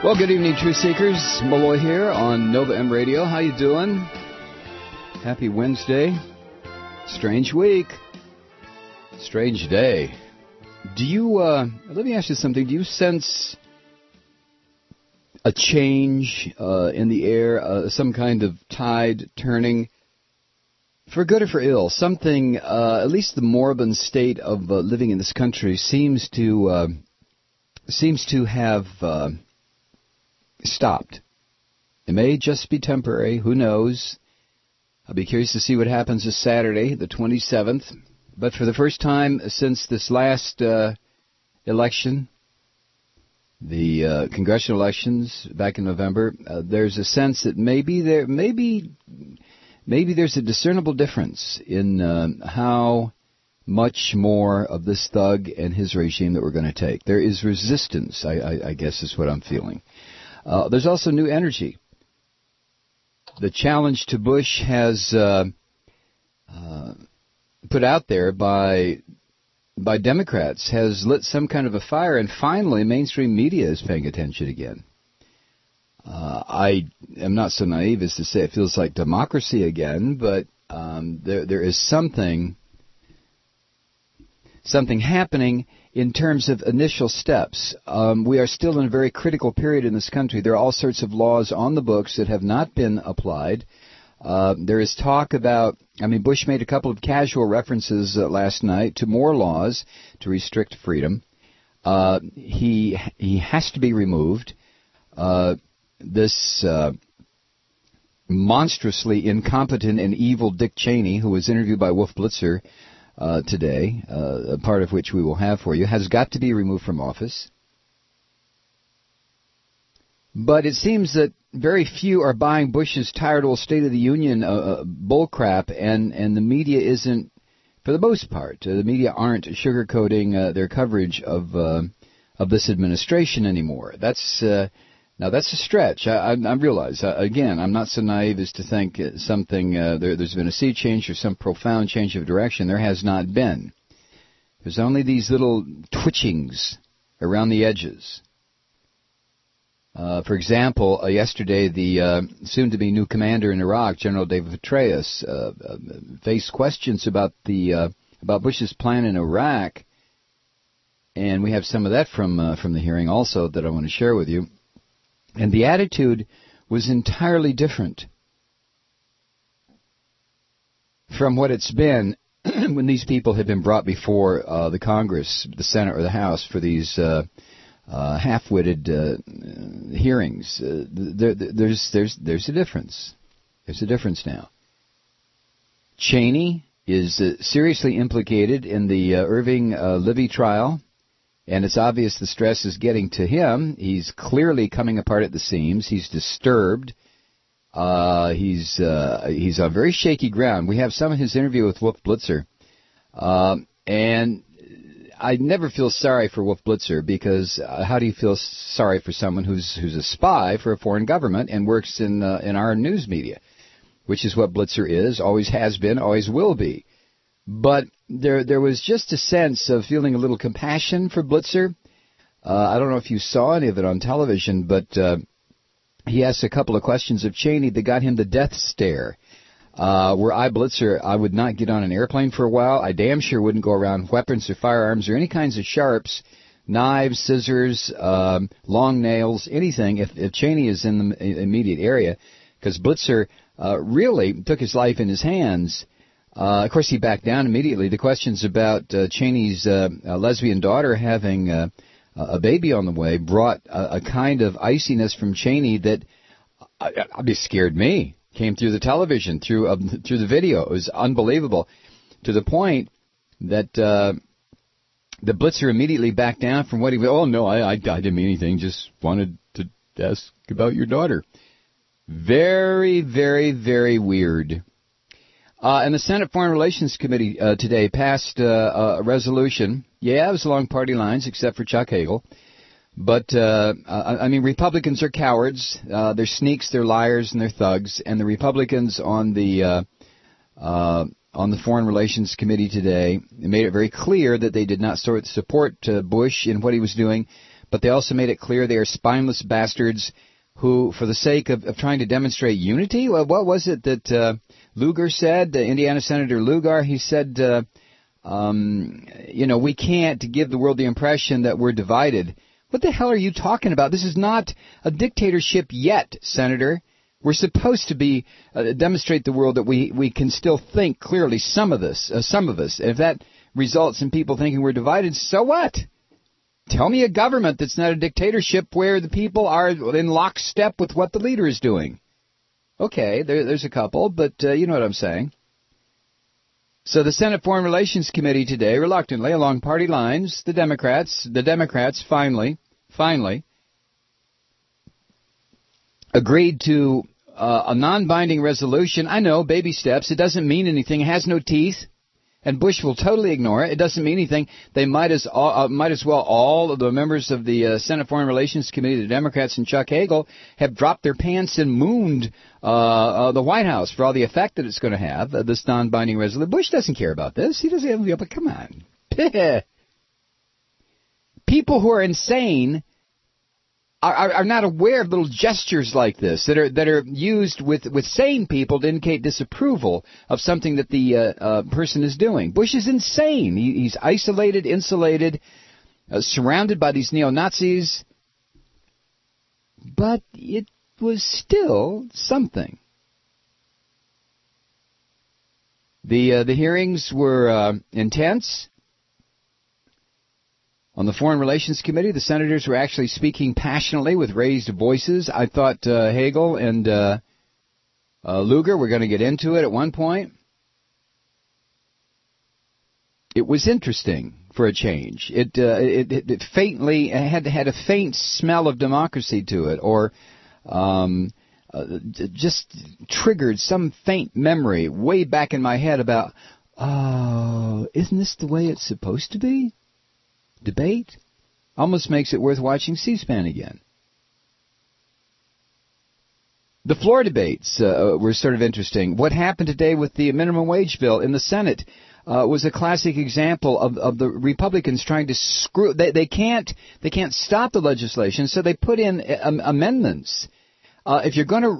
Well, good evening, Truth Seekers. Malloy here on Nova M Radio. How you doing? Happy Wednesday. Strange week. Strange day. Do you, let me ask you something. Do you sense a change in the air, some kind of tide turning, for good or for ill? Something, at least the moribund state of living in this country seems to have stopped. It may just be temporary. Who knows? I'll be curious to see what happens this Saturday, the 27th. But for the first time since this last election, the congressional elections back in November, there's a sense that maybe there's a discernible difference in how much more of this thug and his regime that we're going to take. There is resistance, I guess is what I'm feeling. There's also new energy. The challenge to Bush has put out there by Democrats has lit some kind of a fire, and finally mainstream media is paying attention again. I am not so naive as to say it feels like democracy again, but there is something happening in terms of initial steps. We are still in a very critical period in this country. There are all sorts of laws on the books that have not been applied. There is talk about, Bush made a couple of casual references last night to more laws to restrict freedom. He has to be removed. This monstrously incompetent and evil Dick Cheney, who was interviewed by Wolf Blitzer today, a part of which we will have for you, has got to be removed from office. But it seems that very few are buying Bush's tired old State of the Union bullcrap, and the media isn't, for the most part, the media aren't sugarcoating their coverage of this administration anymore. Now that's a stretch. I realize. Again, I'm not so naive as to think something there's been a sea change or some profound change of direction. There has not been. There's only these little twitchings around the edges. For example, yesterday the soon-to-be new commander in Iraq, General David Petraeus, faced questions about Bush's plan in Iraq, and we have some of that from the hearing also that I want to share with you. And the attitude was entirely different from what it's been when these people have been brought before the Congress, the Senate, or the House for these half-witted hearings. There's a difference. There's a difference now. Cheney is seriously implicated in the Irving Libby trial. And it's obvious the stress is getting to him. He's clearly coming apart at the seams. He's disturbed. He's on very shaky ground. We have some of his interview with Wolf Blitzer. And I never feel sorry for Wolf Blitzer, because how do you feel sorry for someone who's a spy for a foreign government and works in our news media, which is what Blitzer is, always has been, always will be. But there was just a sense of feeling a little compassion for Blitzer. I don't know if you saw any of it on television, but he asked a couple of questions of Cheney that got him the death stare. Were I Blitzer, I would not get on an airplane for a while. I damn sure wouldn't go around weapons or firearms or any kinds of sharps, knives, scissors, long nails, anything, if Cheney is in the immediate area, because Blitzer really took his life in his hands. Of course, he backed down immediately. The questions about Cheney's lesbian daughter having a baby on the way brought a kind of iciness from Cheney that scared me. Came through the television, through the video. It was unbelievable, to the point that the Blitzer immediately backed down from what he. Oh no, I didn't mean anything. Just wanted to ask about your daughter. Very, very, very weird. And the Senate Foreign Relations Committee today passed a resolution. Yeah, it was along party lines, except for Chuck Hagel. But, Republicans are cowards. They're sneaks, they're liars, and they're thugs. And the Republicans on the Foreign Relations Committee today made it very clear that they did not support Bush in what he was doing. but they also made it clear they are spineless bastards who, for the sake of trying to demonstrate unity, well, what was it that Lugar said, Indiana Senator Lugar? He said, we can't give the world the impression that we're divided. What the hell are you talking about? This is not a dictatorship yet, Senator. We're supposed to be demonstrate the world that we can still think clearly. Some of us. If that results in people thinking we're divided, so what? Tell me a government that's not a dictatorship where the people are in lockstep with what the leader is doing. Okay, there's a couple, but you know what I'm saying. So the Senate Foreign Relations Committee today, reluctantly, along party lines, the Democrats finally agreed to a non-binding resolution. I know, baby steps. It doesn't mean anything. It has no teeth. And Bush will totally ignore it. It doesn't mean anything. They might as well all of the members of the Senate Foreign Relations Committee, the Democrats and Chuck Hagel, have dropped their pants and mooned the White House for all the effect that it's going to have, this non-binding resolution. Bush doesn't care about this. He doesn't. But come on. People who are insane are not aware of little gestures like this that are used with sane people to indicate disapproval of something that the person is doing. Bush is insane. He's isolated, insulated, surrounded by these neo-Nazis. But it was still something. The hearings were intense. On the Foreign Relations Committee, the senators were actually speaking passionately with raised voices. I thought Hagel and Lugar were going to get into it at one point. It was interesting for a change. It faintly had a faint smell of democracy to it, or just triggered some faint memory way back in my head about, isn't this the way it's supposed to be? Debate almost makes it worth watching C-SPAN again. The floor debates were sort of interesting. What happened today with the minimum wage bill in the Senate was a classic example of the Republicans trying to screw. They can't stop the legislation, so they put in amendments. If you're going to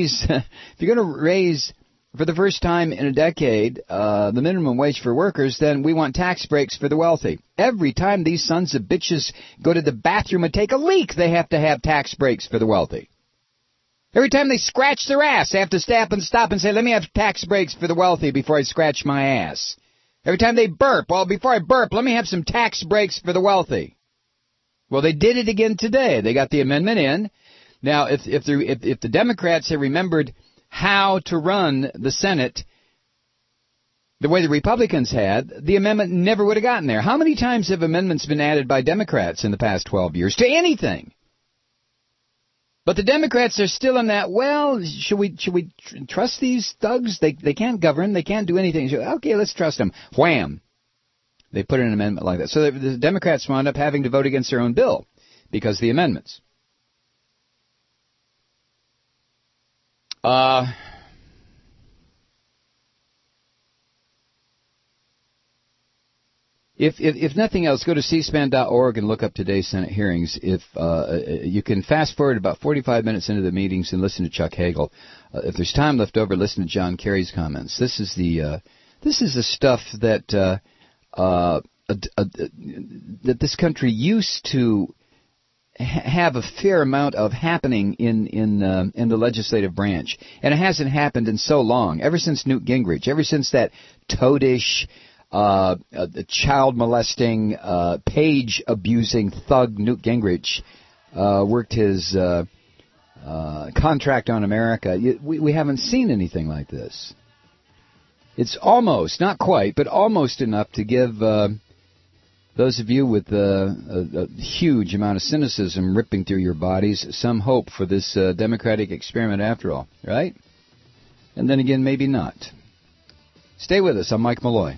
raise for the first time in a decade, the minimum wage for workers, then we want tax breaks for the wealthy. Every time these sons of bitches go to the bathroom and take a leak, they have to have tax breaks for the wealthy. Every time they scratch their ass, they have to stop and say, let me have tax breaks for the wealthy before I scratch my ass. Every time they burp, well, before I burp, let me have some tax breaks for the wealthy. Well, they did it again today. They got the amendment in. Now, if the Democrats had remembered how to run the Senate the way the Republicans had, the amendment never would have gotten there. How many times have amendments been added by Democrats in the past 12 years to anything? But the Democrats are still in that, well, should we trust these thugs? They can't govern. They can't do anything. Okay, let's trust them. Wham. They put in an amendment like that. So the Democrats wound up having to vote against their own bill because of the amendments. If nothing else, go to cspan.org and look up today's Senate hearings. If you can fast forward about 45 minutes into the meetings and listen to Chuck Hagel. If there's time left over, listen to John Kerry's comments. This is the stuff that that this country used to have a fair amount of happening in the legislative branch, and it hasn't happened in so long. Ever since Newt Gingrich, ever since that toadish, child molesting, page abusing thug Newt Gingrich worked his contract on America, we haven't seen anything like this. It's almost, not quite, but almost enough to give those of you with a huge amount of cynicism ripping through your bodies some hope for this democratic experiment after all, right? And then again, maybe not. Stay with us. I'm Mike Malloy.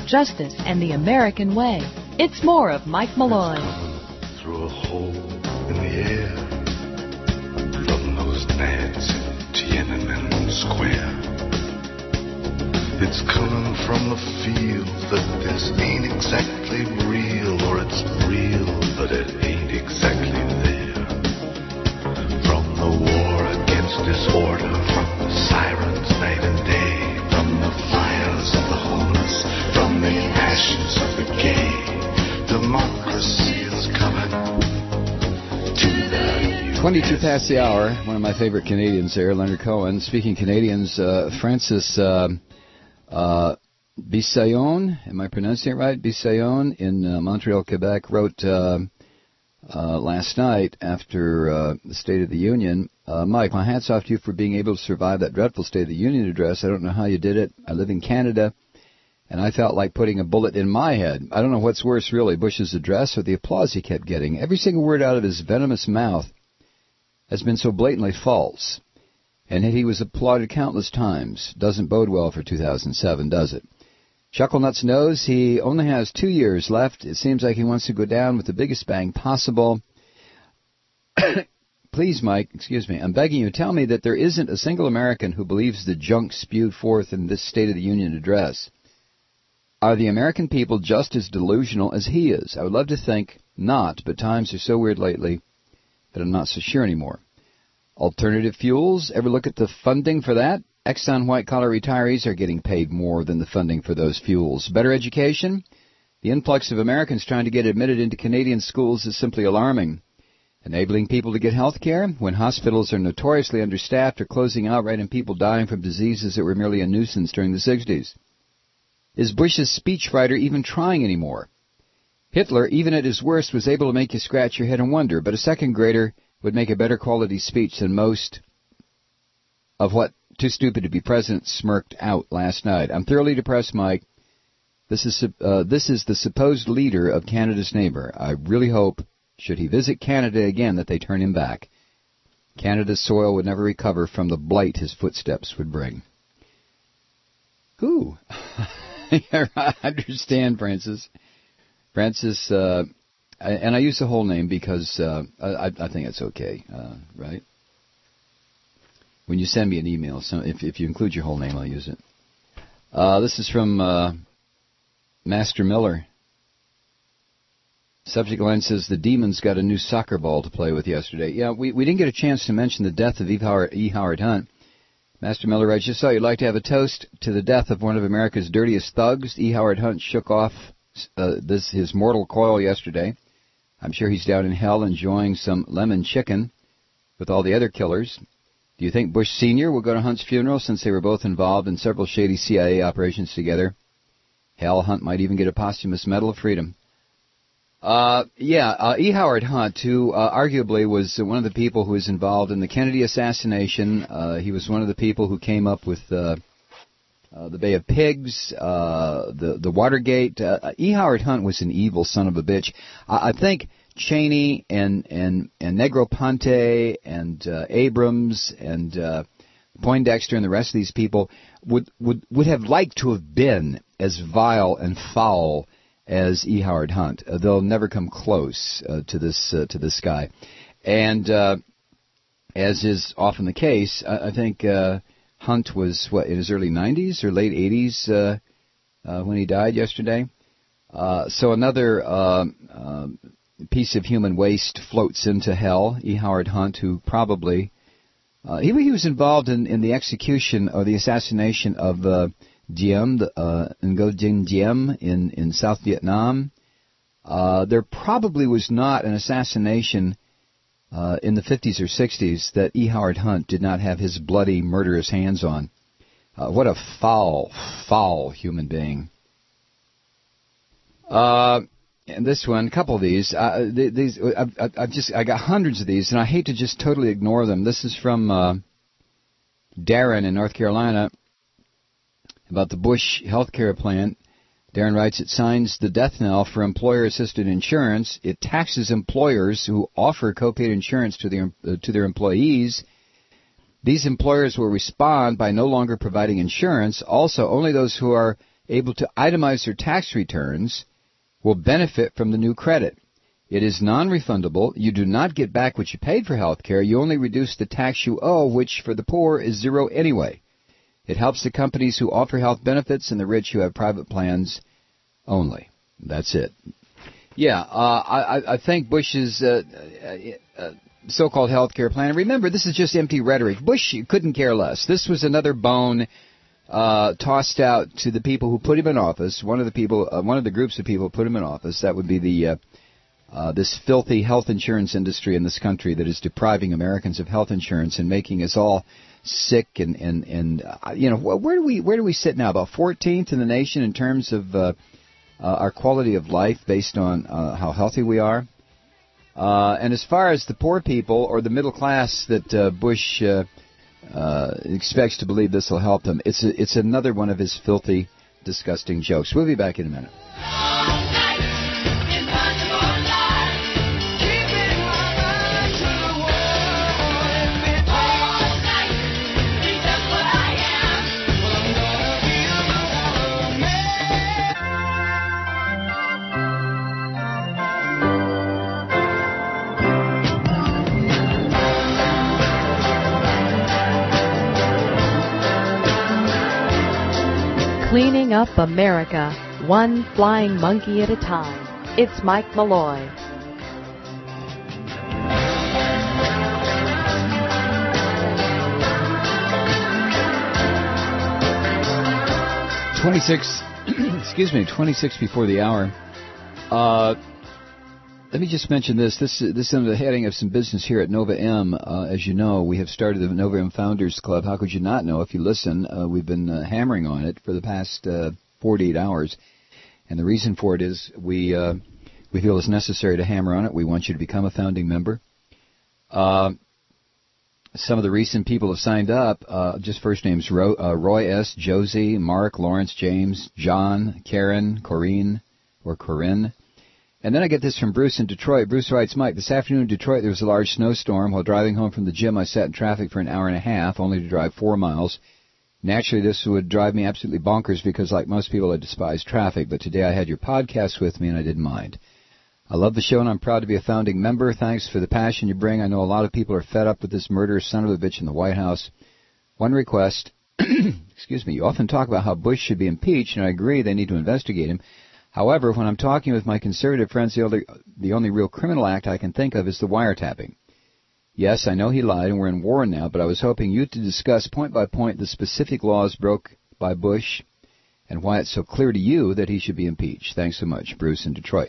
justice, and the American way. It's more of Mike Malloy. It's coming through a hole in the air from those nads in Tiananmen Square. It's coming from the field that this ain't exactly real, or it's real, but it ain't exactly there. From the war against disorder, from the sirens night and day, from the fires of the homeless, from the ashes of the gay, democracy is coming to the 22 past the hour. One of my favorite Canadians there, Leonard Cohen. Speaking Canadians, Francis Bissayon, am I pronouncing it right? Bissayon in Montreal, Quebec, wrote last night after the State of the Union, Mike, my hat's off to you for being able to survive that dreadful State of the Union address. I don't know how you did it. I live in Canada, and I felt like putting a bullet in my head. I don't know what's worse, really, Bush's address or the applause he kept getting. Every single word out of his venomous mouth has been so blatantly false. And he was applauded countless times. Doesn't bode well for 2007, does it? Chucklenuts knows he only has 2 years left. It seems like he wants to go down with the biggest bang possible. Please, Mike, excuse me, I'm begging you, tell me that there isn't a single American who believes the junk spewed forth in this State of the Union address. Are the American people just as delusional as he is? I would love to think not, but times are so weird lately that I'm not so sure anymore. Alternative fuels, ever look at the funding for that? Exxon white-collar retirees are getting paid more than the funding for those fuels. Better education? The influx of Americans trying to get admitted into Canadian schools is simply alarming. Enabling people to get health care when hospitals are notoriously understaffed or closing outright and people dying from diseases that were merely a nuisance during the 60s. Is Bush's speechwriter even trying anymore? Hitler, even at his worst, was able to make you scratch your head and wonder, but a second grader would make a better quality speech than most of what Too Stupid to Be President smirked out last night. I'm thoroughly depressed, Mike. This is the supposed leader of Canada's neighbor. I really hope, should he visit Canada again, that they turn him back. Canada's soil would never recover from the blight his footsteps would bring. Who? I understand, Francis. Francis, and I use the whole name because I think it's okay, right? When you send me an email, so if you include your whole name, I'll use it. This is from Master Miller. Subject line says, the Demons got a new soccer ball to play with yesterday. Yeah, we didn't get a chance to mention the death of E. Howard Hunt. Master Miller writes, just thought you'd like to have a toast to the death of one of America's dirtiest thugs. E. Howard Hunt shook off his mortal coil yesterday. I'm sure he's down in hell enjoying some lemon chicken with all the other killers. Do you think Bush Sr. will go to Hunt's funeral since they were both involved in several shady CIA operations together? Hell, Hunt might even get a posthumous Medal of Freedom. E. Howard Hunt, who arguably was one of the people who was involved in the Kennedy assassination. He was one of the people who came up with the Bay of Pigs, the Watergate. E. Howard Hunt was an evil son of a bitch. I think Cheney and Negroponte and Abrams and Poindexter and the rest of these people would have liked to have been as vile and foul as E. Howard Hunt. They'll never come close to this guy. And as is often the case, I think Hunt was, in his early 90s or late 80s when he died yesterday. So another piece of human waste floats into hell. E. Howard Hunt, who probably... he was involved in the execution or the assassination of Diem, Ngo Dinh Diem in South Vietnam. There probably was not an assassination in the 50s or 60s that E. Howard Hunt did not have his bloody, murderous hands on. What a foul, foul human being. And this one, a couple of these. I got hundreds of these, and I hate to just totally ignore them. This is from Darren in North Carolina about the Bush healthcare plan. Darren writes, it signs the death knell for employer-assisted insurance. It taxes employers who offer co-paid insurance to their employees. These employers will respond by no longer providing insurance. Also, only those who are able to itemize their tax returns will benefit from the new credit. It is non-refundable. You do not get back what you paid for health care. You only reduce the tax you owe, which for the poor is zero anyway. It helps the companies who offer health benefits and the rich who have private plans only. That's it. Yeah, I think Bush's so-called health care plan, and remember, this is just empty rhetoric. Bush couldn't care less. This was another bone tossed out to the people who put him in office. One of the groups of people who put him in office, that would be the this filthy health insurance industry in this country that is depriving Americans of health insurance and making us all sick. And you know, where do we sit now? About 14th in the nation in terms of our quality of life based on how healthy we are. And as far as the poor people or the middle class that Bush expects to believe this will help them, it's another one of his filthy, disgusting jokes. We'll be back in a minute. Cleaning up America, one flying monkey at a time. It's Mike Malloy. Excuse me, 26 before the hour. Let me just mention this. This is under the heading of some business here at Nova M. As you know, we have started the Nova M Founders Club. How could you not know if you listen? We've been hammering on it for the past 48 hours. And the reason for it is we feel it's necessary to hammer on it. We want you to become a founding member. Some of the recent people have signed up. Just first names: Roy S., Josie, Mark, Lawrence, James, John, Karen, Corinne. And then I get this from Bruce in Detroit. Bruce writes, Mike, this afternoon in Detroit there was a large snowstorm. While driving home from the gym, I sat in traffic for an hour and a half, only to drive 4 miles. Naturally, this would drive me absolutely bonkers because, like most people, I despise traffic. But today I had your podcast with me, and I didn't mind. I love the show, and I'm proud to be a founding member. Thanks for the passion you bring. I know a lot of people are fed up with this murderous son of a bitch in the White House. One request. Excuse me. You often talk about how Bush should be impeached, and I agree they need to investigate him. However, when I'm talking with my conservative friends, the only real criminal act I can think of is the wiretapping. Yes, I know he lied and we're in war now, but I was hoping you to discuss point by point the specific laws broke by Bush and why it's so clear to you that he should be impeached. Thanks so much, Bruce in Detroit.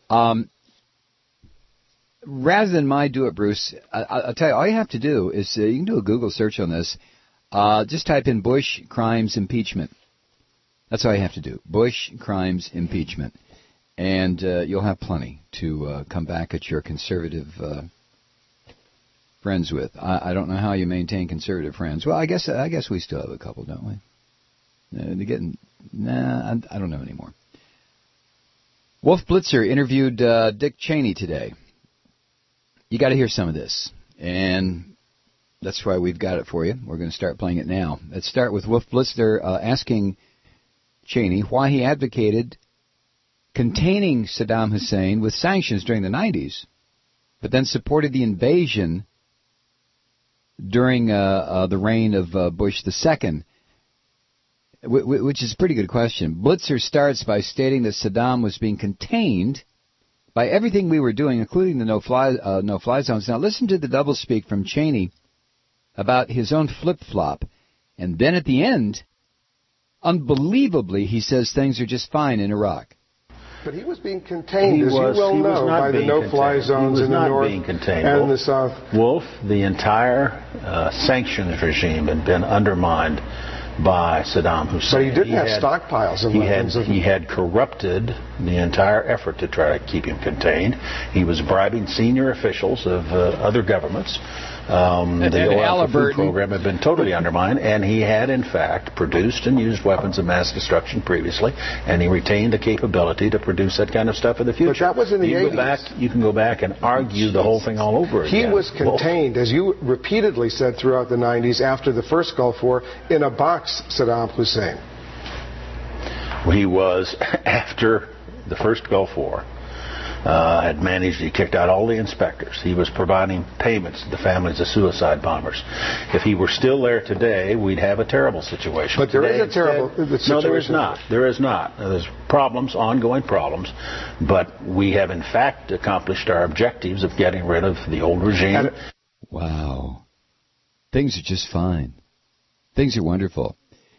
Rather than do it, Bruce, I'll tell you, all you have to do is you can do a Google search on this. Just type in Bush crimes impeachment. That's all you have to do. Bush crimes impeachment. And you'll have plenty to come back at your conservative friends with. I don't know how you maintain conservative friends. Well, I guess we still have a couple, don't we? They're getting... I don't know anymore. Wolf Blitzer interviewed Dick Cheney today. You got to hear some of this. And that's why we've got it for you. We're going to start playing it now. Let's start with Wolf Blitzer asking Cheney why he advocated containing Saddam Hussein with sanctions during the 90s, but then supported the invasion during the reign of Bush II, which is a pretty good question. Blitzer starts by stating that Saddam was being contained by everything we were doing, including the no-fly zones. Now listen to the doublespeak from Cheney about his own flip-flop, and then at the end, unbelievably, he says things are just fine in Iraq. But he was being contained, as you well know, by the no-fly zones in the north and the south. Wolf, the entire sanctions regime had been undermined by Saddam Hussein. But he didn't have stockpiles of weapons. He had corrupted the entire effort to try to keep him contained. He was bribing senior officials of other governments. The oil food program had been totally undermined, and he had, in fact, produced and used weapons of mass destruction previously, and he retained the capability to produce that kind of stuff in the future. But that was in the 80s. You can go back and argue the whole thing all over again. He was contained, as you repeatedly said throughout the 90s, after the first Gulf War, in a box, Saddam Hussein. He was, after the first Gulf War, he kicked out all the inspectors. He was providing payments to the families of suicide bombers. If he were still there today, we'd have a terrible situation. But there is a terrible situation. No, there is not. There is not. There's problems, ongoing problems, but we have in fact accomplished our objectives of getting rid of the old regime. Wow. Things are just fine. Things are wonderful.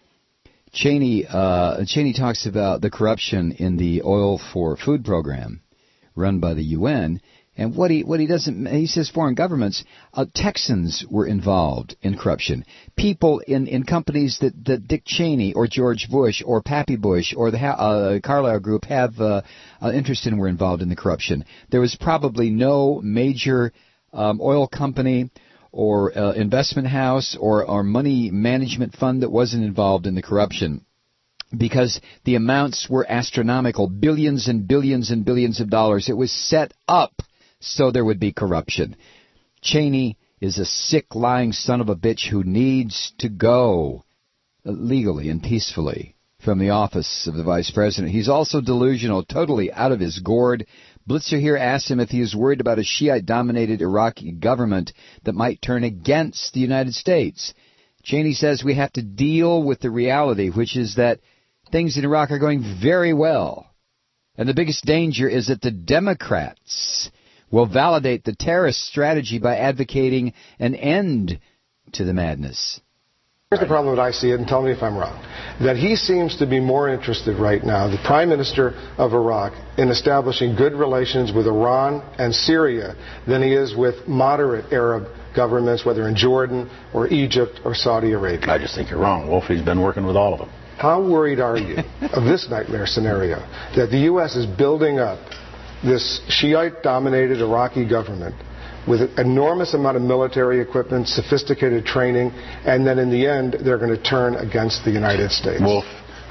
Cheney talks about the corruption in the Oil for Food program run by the UN, and what he doesn't, he says foreign governments, Texans were involved in corruption. People in companies that Dick Cheney or George Bush or Pappy Bush or the Carlyle Group have interest in were involved in the corruption. There was probably no major oil company or investment house or money management fund that wasn't involved in the corruption, because the amounts were astronomical, billions and billions and billions of dollars. It was set up so there would be corruption. Cheney is a sick, lying son of a bitch who needs to go legally and peacefully from the office of the vice president. He's also delusional, totally out of his gourd. Blitzer here asked him if he is worried about a Shiite-dominated Iraqi government that might turn against the United States. Cheney says we have to deal with the reality, which is that things in Iraq are going very well. And the biggest danger is that the Democrats will validate the terrorist strategy by advocating an end to the madness. Here's the problem that I see it, and tell me if I'm wrong, that he seems to be more interested right now, the Prime Minister of Iraq, in establishing good relations with Iran and Syria than he is with moderate Arab governments, whether in Jordan or Egypt or Saudi Arabia. I just think you're wrong, Wolf. He's been working with all of them. How worried are you of this nightmare scenario, that the U.S. is building up this Shiite-dominated Iraqi government with an enormous amount of military equipment, sophisticated training, and then in the end they're going to turn against the United States? Wolf,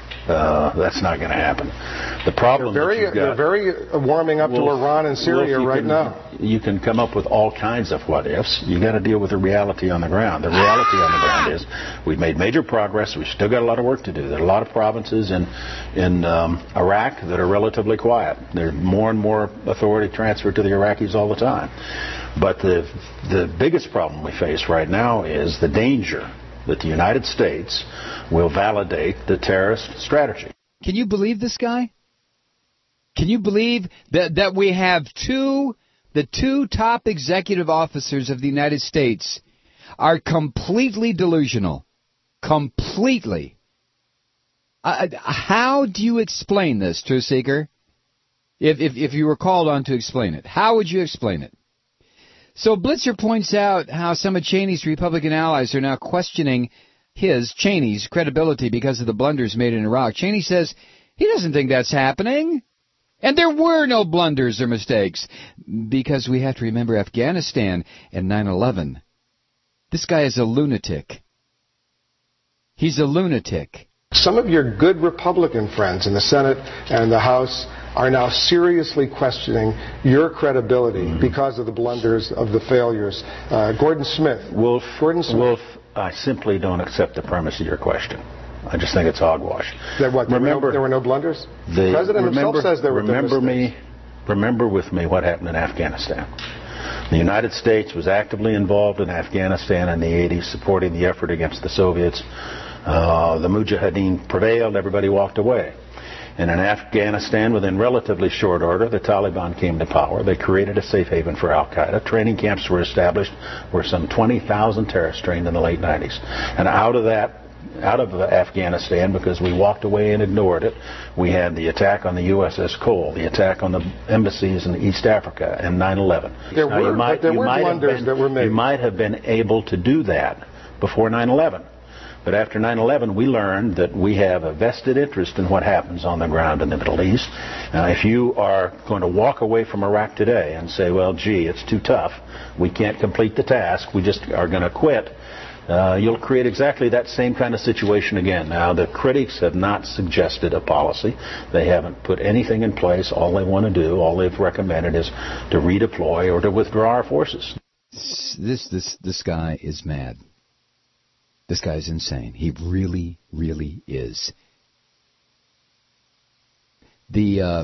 that's not going to happen. The problem they're very warming up to Iran and Syria right now. You can come up with all kinds of what-ifs. You got to deal with the reality on the ground. The reality on the ground is we've made major progress. We've still got a lot of work to do. There are a lot of provinces in Iraq that are relatively quiet. There's more and more authority transferred to the Iraqis all the time. But the biggest problem we face right now is the danger that the United States will validate the terrorist strategy. Can you believe this guy? Can you believe that we have the two top executive officers of the United States are completely delusional? Completely. How do you explain this, Truth Seeker? If you were called on to explain it, how would you explain it? So Blitzer points out how some of Cheney's Republican allies are now questioning Cheney's credibility because of the blunders made in Iraq. Cheney says he doesn't think that's happening. And there were no blunders or mistakes, because we have to remember Afghanistan and 9/11. This guy is a lunatic. He's a lunatic. Some of your good Republican friends in the Senate and the House are now seriously questioning your credibility because of the blunders, of the failures. Gordon Smith. Wolf, I simply don't accept the premise of your question. I just think it's hogwash. There were no blunders? The President himself says there were mistakes. Remember with me what happened in Afghanistan. The United States was actively involved in Afghanistan in the 80s, supporting the effort against the Soviets. The Mujahideen prevailed, everybody walked away. And in Afghanistan, within relatively short order, the Taliban came to power. They created a safe haven for al-Qaeda. Training camps were established where some 20,000 terrorists trained in the late 90s. And out of Afghanistan, because we walked away and ignored it, we had the attack on the USS Cole, the attack on the embassies in East Africa, and 9/11. There were blunders that were made. You might have been able to do that before 9/11. But after 9/11, we learned that we have a vested interest in what happens on the ground in the Middle East. If you are going to walk away from Iraq today and say, well, gee, it's too tough, we can't complete the task, we just are going to quit, you'll create exactly that same kind of situation again. Now, the critics have not suggested a policy. They haven't put anything in place. All they want to do, all they've recommended is to redeploy or to withdraw our forces. This guy is mad. This guy's insane. He really, really is. The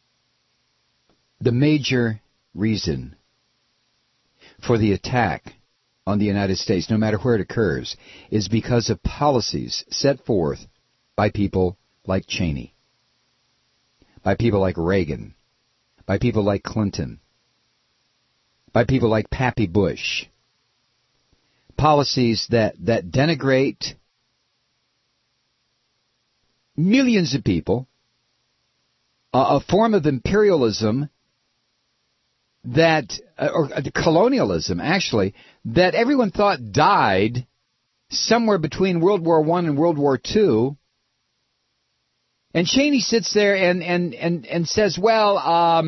major reason for the attack on the United States, no matter where it occurs, is because of policies set forth by people like Cheney, by people like Reagan, by people like Clinton, by people like Pappy Bush. Policies that denigrate millions of people, a form of imperialism or colonialism, actually, that everyone thought died somewhere between World War I and World War II. And Cheney sits there and says, well,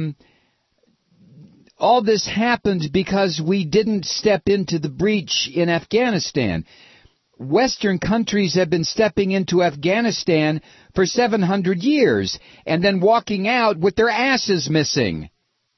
all this happened because we didn't step into the breach in Afghanistan. Western countries have been stepping into Afghanistan for 700 years and then walking out with their asses missing.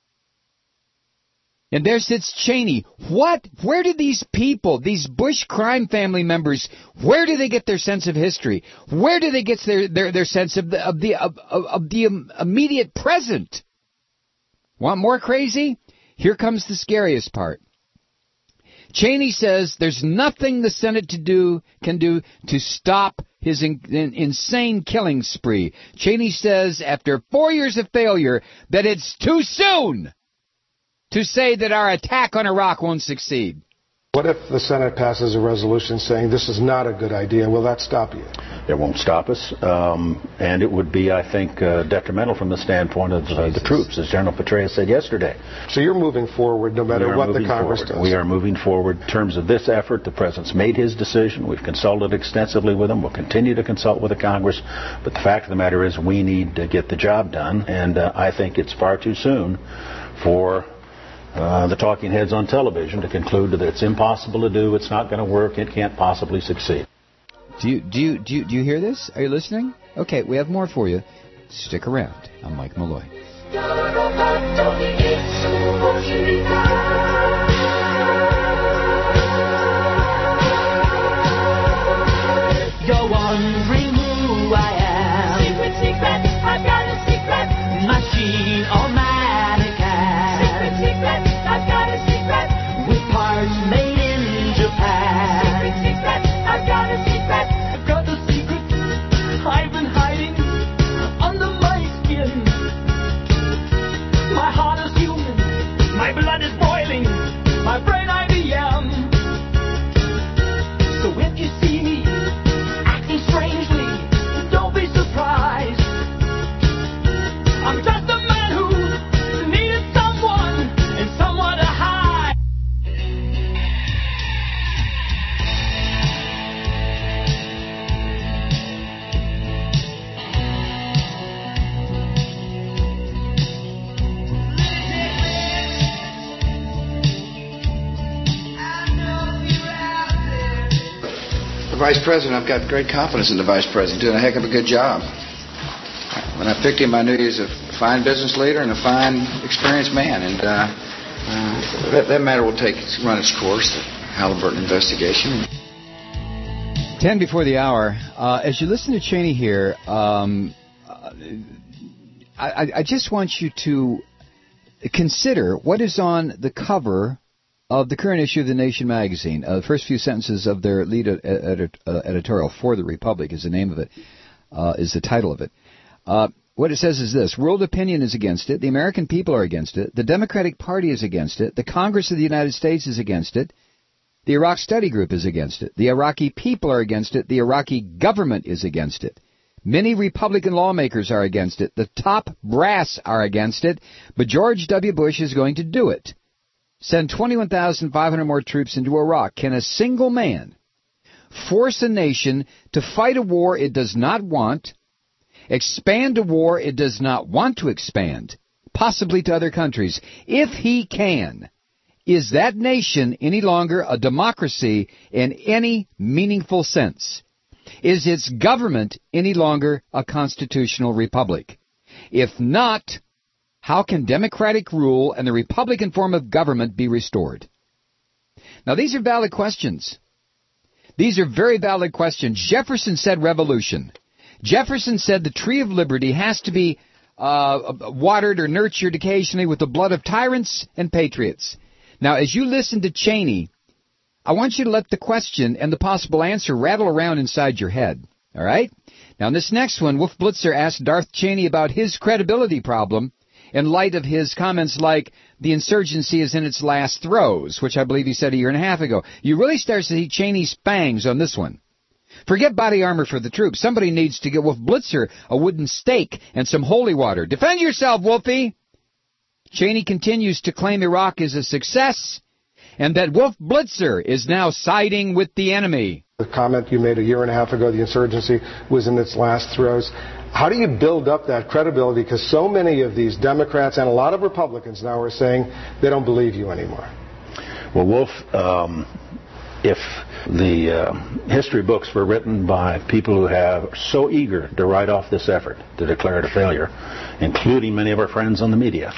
And there sits Cheney. What? Where did these people, these Bush crime family members, where do they get their sense of history? Where do they get their sense of the immediate present? Want more crazy? Here comes the scariest part. Cheney says there's nothing the Senate can do to stop his insane killing spree. Cheney says after 4 years of failure that it's too soon to say that our attack on Iraq won't succeed. What if the Senate passes a resolution saying this is not a good idea? Will that stop you? It won't stop us, and it would be, I think, detrimental from the standpoint of the troops, as General Petraeus said yesterday. So you're moving forward no matter what the Congress does? We are moving forward. In terms of this effort, the President's made his decision. We've consulted extensively with him. We'll continue to consult with the Congress. But the fact of the matter is we need to get the job done, and I think it's far too soon for the talking heads on television to conclude that it's impossible to do, it's not going to work, it can't possibly succeed. Do you hear this? Are you listening? Okay, we have more for you. Stick around. I'm Mike Malloy. You're wondering who I am. Secret, secret, I've got a secret. Machine or magic hand. Secret, secret, I've got a secret. With parts made in Japan. Secret, secret, I've got a secret. I've got a secret I've been hiding under my skin. My heart is human, my blood is boiling, my brain IBM. So if you see me acting strangely, don't be surprised. I'm just a man who needed someone and someone to hide. The Vice President, I've got great confidence in the Vice President, doing a heck of a good job. When I picked him, I knew he was a fine business leader and a fine, experienced man, and that matter will run its course, the Halliburton investigation. 10 before the hour. As you listen to Cheney here, I just want you to consider what is on the cover of the current issue of The Nation magazine. The first few sentences of their lead editorial, For the Republic is the name of it, is the title of it. What it says is this: world opinion is against it, the American people are against it, the Democratic Party is against it, the Congress of the United States is against it, the Iraq Study Group is against it, the Iraqi people are against it, the Iraqi government is against it. Many Republican lawmakers are against it, the top brass are against it, but George W. Bush is going to do it. Send 21,500 more troops into Iraq. Can a single man force a nation to fight a war it does not want, expand a war it does not want to expand, possibly to other countries? If he can, is that nation any longer a democracy in any meaningful sense? Is its government any longer a constitutional republic? If not, how can democratic rule and the Republican form of government be restored? Now, these are valid questions. These are very valid questions. Jefferson said revolution. Jefferson said the tree of liberty has to be watered or nurtured occasionally with the blood of tyrants and patriots. Now, as you listen to Cheney, I want you to let the question and the possible answer rattle around inside your head. All right? Now, in this next one, Wolf Blitzer asked Darth Cheney about his credibility problem in light of his comments like, the insurgency is in its last throes, which I believe he said a year and a half ago. You really start to see Cheney's fangs on this one. Forget body armor for the troops. Somebody needs to get Wolf Blitzer a wooden stake and some holy water. Defend yourself, Wolfie! Cheney continues to claim Iraq is a success and that Wolf Blitzer is now siding with the enemy. The comment you made a year and a half ago, the insurgency was in its last throes. How do you build up that credibility? Because so many of these Democrats and a lot of Republicans now are saying they don't believe you anymore. Well, Wolf, if the history books were written by people who are so eager to write off this effort, to declare it a failure, including many of our friends on the media,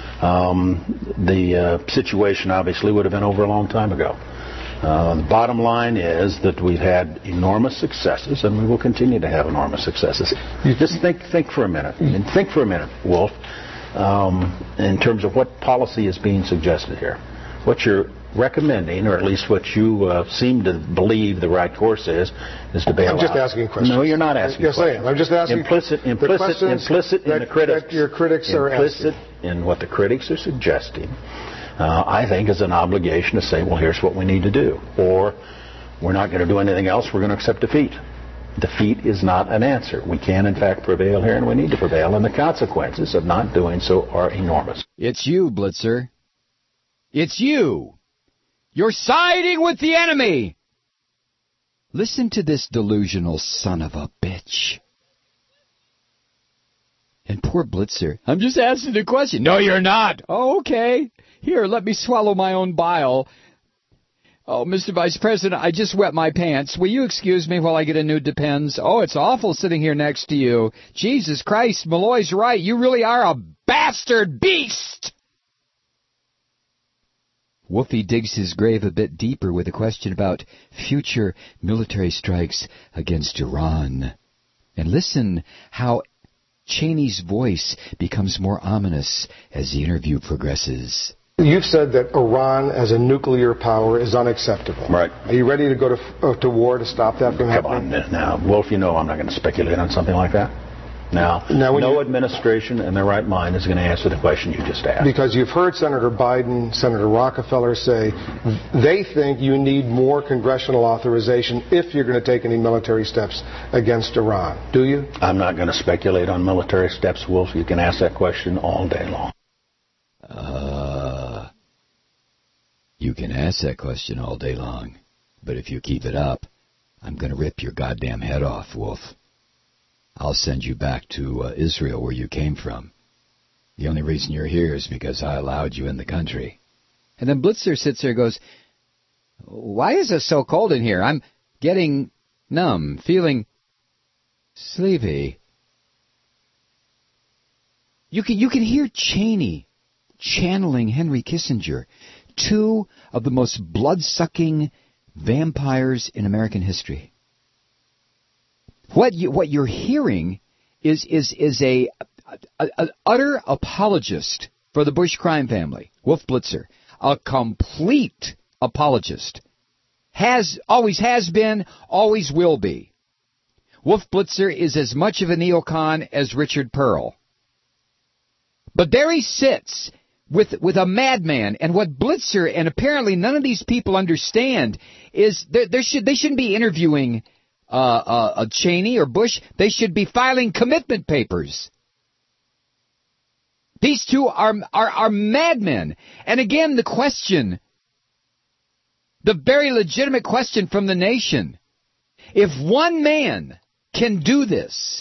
the situation obviously would have been over a long time ago. The bottom line is that we've had enormous successes, and we will continue to have enormous successes. You just think for a minute. And think for a minute, Wolf, in terms of what policy is being suggested here. What you're recommending, or at least what you seem to believe the right course is to bail out. I'm just asking questions. No, you're not asking questions. Yes, I am. I'm just asking implicit in the critics. That your critics are asking. Implicit in what the critics are suggesting, I think, is an obligation to say, well, here's what we need to do. Or we're not going to do anything else. We're going to accept defeat. Defeat is not an answer. We can, in fact, prevail here, and we need to prevail, and the consequences of not doing so are enormous. It's you, Blitzer. It's you. You're siding with the enemy. Listen to this delusional son of a bitch. And poor Blitzer, I'm just asking a question. No, you're not. Oh, okay. Here, let me swallow my own bile. Oh, Mr. Vice President, I just wet my pants. Will you excuse me while I get a new Depends? Oh, it's awful sitting here next to you. Jesus Christ, Malloy's right. You really are a bastard beast. Wolfie digs his grave a bit deeper with a question about future military strikes against Iran. And listen how Cheney's voice becomes more ominous as the interview progresses. You've said that Iran as a nuclear power is unacceptable. Right. Are you ready to go to war to stop that from happening? Come on now, Wolf, you know I'm not going to speculate on something like that. Now no administration in their right mind is going to answer the question you just asked. Because you've heard Senator Biden, Senator Rockefeller say they think you need more congressional authorization if you're going to take any military steps against Iran. Do you? I'm not going to speculate on military steps, Wolf. You can ask that question all day long. You can ask that question all day long. But if you keep it up, I'm going to rip your goddamn head off, Wolf. I'll send you back to Israel where you came from. The only reason you're here is because I allowed you in the country. And then Blitzer sits there and goes, why is it so cold in here? I'm getting numb, feeling sleepy. You can hear Cheney channeling Henry Kissinger, two of the most blood-sucking vampires in American history. What you're hearing is an utter apologist for the Bush crime family, Wolf Blitzer, a complete apologist. Always has been, always will be. Wolf Blitzer is as much of a neocon as Richard Pearl. But there he sits with a madman, and what Blitzer and apparently none of these people understand is they shouldn't be interviewing Cheney or Bush. They should be filing commitment papers. These two are madmen. And again, the question, the very legitimate question from the nation, if one man can do this,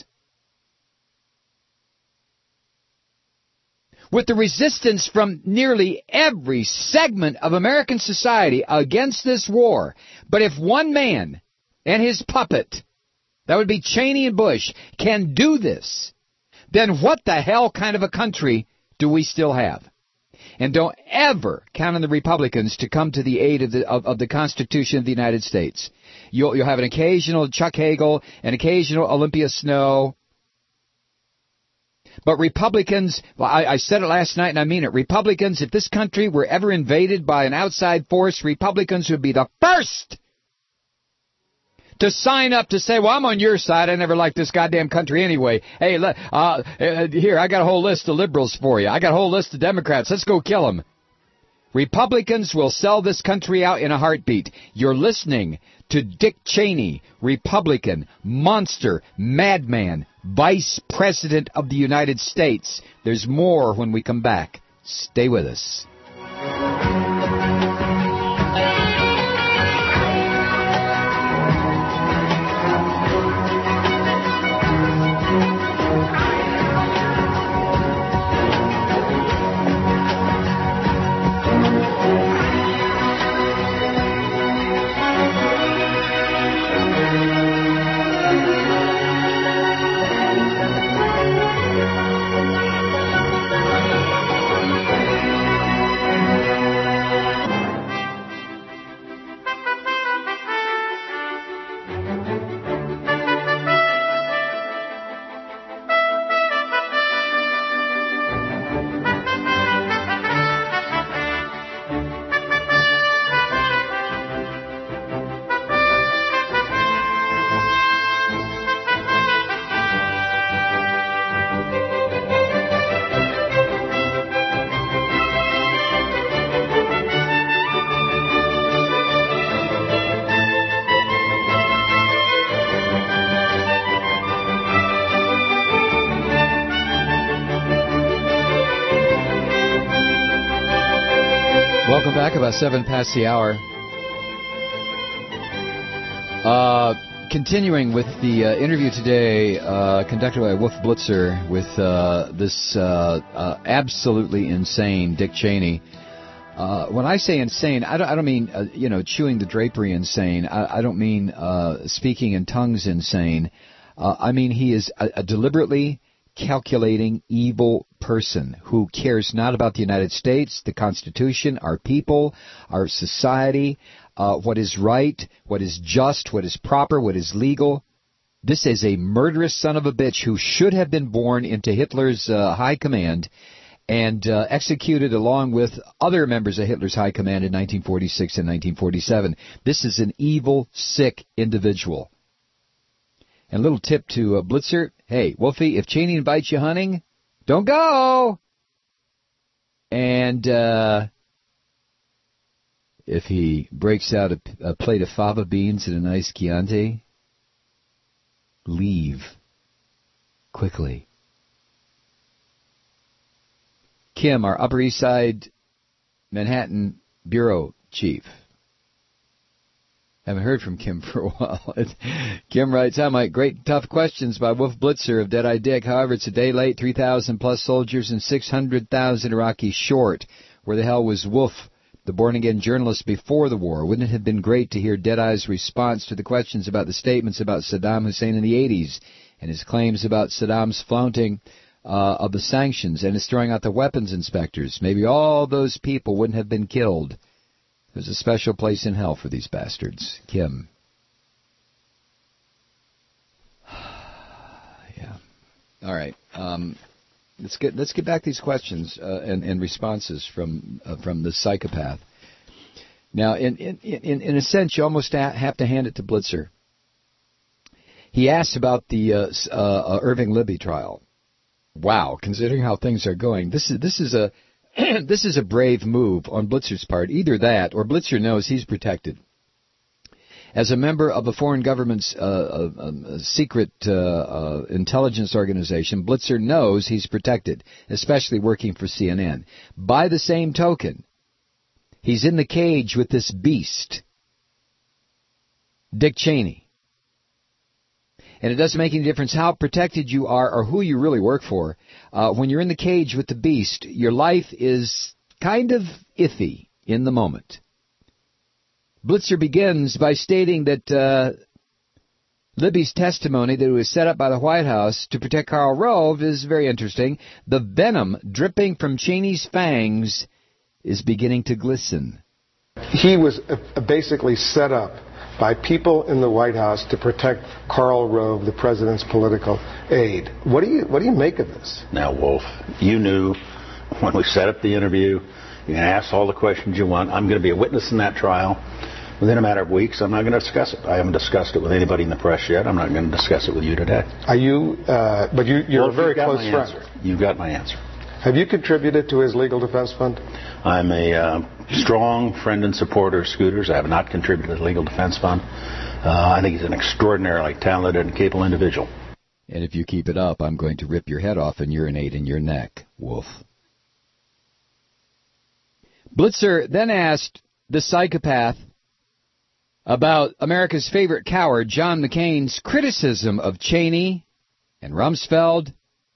with the resistance from nearly every segment of American society against this war, but if one man and his puppet, that would be Cheney and Bush, can do this, then what the hell kind of a country do we still have? And don't ever count on the Republicans to come to the aid of the Constitution of the United States. You'll have an occasional Chuck Hagel, an occasional Olympia Snow. But Republicans, well, I said it last night and I mean it, Republicans, if this country were ever invaded by an outside force, Republicans would be the first to sign up to say, well, I'm on your side. I never liked this goddamn country anyway. Hey, here, I got a whole list of liberals for you. I got a whole list of Democrats. Let's go kill them. Republicans will sell this country out in a heartbeat. You're listening to Dick Cheney, Republican, monster, madman, Vice President of the United States. There's more when we come back. Stay with us. Welcome back, about 7 past the hour. Continuing with the interview today conducted by Wolf Blitzer with this absolutely insane Dick Cheney. When I say insane, I don't mean, chewing the drapery insane. I don't mean speaking in tongues insane. I mean he is a deliberately calculating, evil person who cares not about the United States, the Constitution, our people, our society, what is right, what is just, what is proper, what is legal. This is a murderous son of a bitch who should have been born into Hitler's high command and executed along with other members of Hitler's high command in 1946 and 1947. This is an evil, sick individual. And a little tip to Blitzer, hey, Wolfie, if Cheney invites you hunting, don't go! And if he breaks out a plate of fava beans and a nice Chianti, leave quickly. Kim, our Upper East Side Manhattan Bureau Chief. Haven't heard from Kim for a while. Kim writes, hi, Mike. Great tough questions by Wolf Blitzer of Dead-Eye Dick. However, it's a day late, 3,000 plus soldiers and 600,000 Iraqis short. Where the hell was Wolf, the born-again journalist, before the war? Wouldn't it have been great to hear Deadeye's response to the questions about the statements about Saddam Hussein in the 80s and his claims about Saddam's flaunting of the sanctions and his throwing out the weapons inspectors? Maybe all those people wouldn't have been killed. There's a special place in hell for these bastards. Kim. Yeah. All right. Let's get back to these questions and responses from the psychopath. Now, in a sense, you almost have to hand it to Blitzer. He asked about the Irving Libby trial. Wow, considering how things are going, this is a this is a brave move on Blitzer's part. Either that, or Blitzer knows he's protected. As a member of a foreign government's secret intelligence organization, Blitzer knows he's protected, especially working for CNN. By the same token, he's in the cage with this beast, Dick Cheney. And it doesn't make any difference how protected you are or who you really work for. When you're in the cage with the beast, your life is kind of iffy in the moment. Blitzer begins by stating that Libby's testimony that it was set up by the White House to protect Karl Rove is very interesting. The venom dripping from Cheney's fangs is beginning to glisten. He was basically set up by people in the White House to protect Karl Rove, the president's political aide. What do you make of this? Now, Wolf, you knew when we set up the interview, you can ask all the questions you want. I'm going to be a witness in that trial. Within a matter of weeks, I'm not going to discuss it. I haven't discussed it with anybody in the press yet. I'm not going to discuss it with you today. Are you? But you're a very close friend. You've got my answer. Have you contributed to his legal defense fund? I'm a strong friend and supporter of Scooters. I have not contributed to the legal defense fund. I think he's an extraordinarily talented and capable individual. And if you keep it up, I'm going to rip your head off and urinate in your neck, Wolf. Blitzer then asked the psychopath about America's favorite coward, John McCain's criticism of Cheney and Rumsfeld.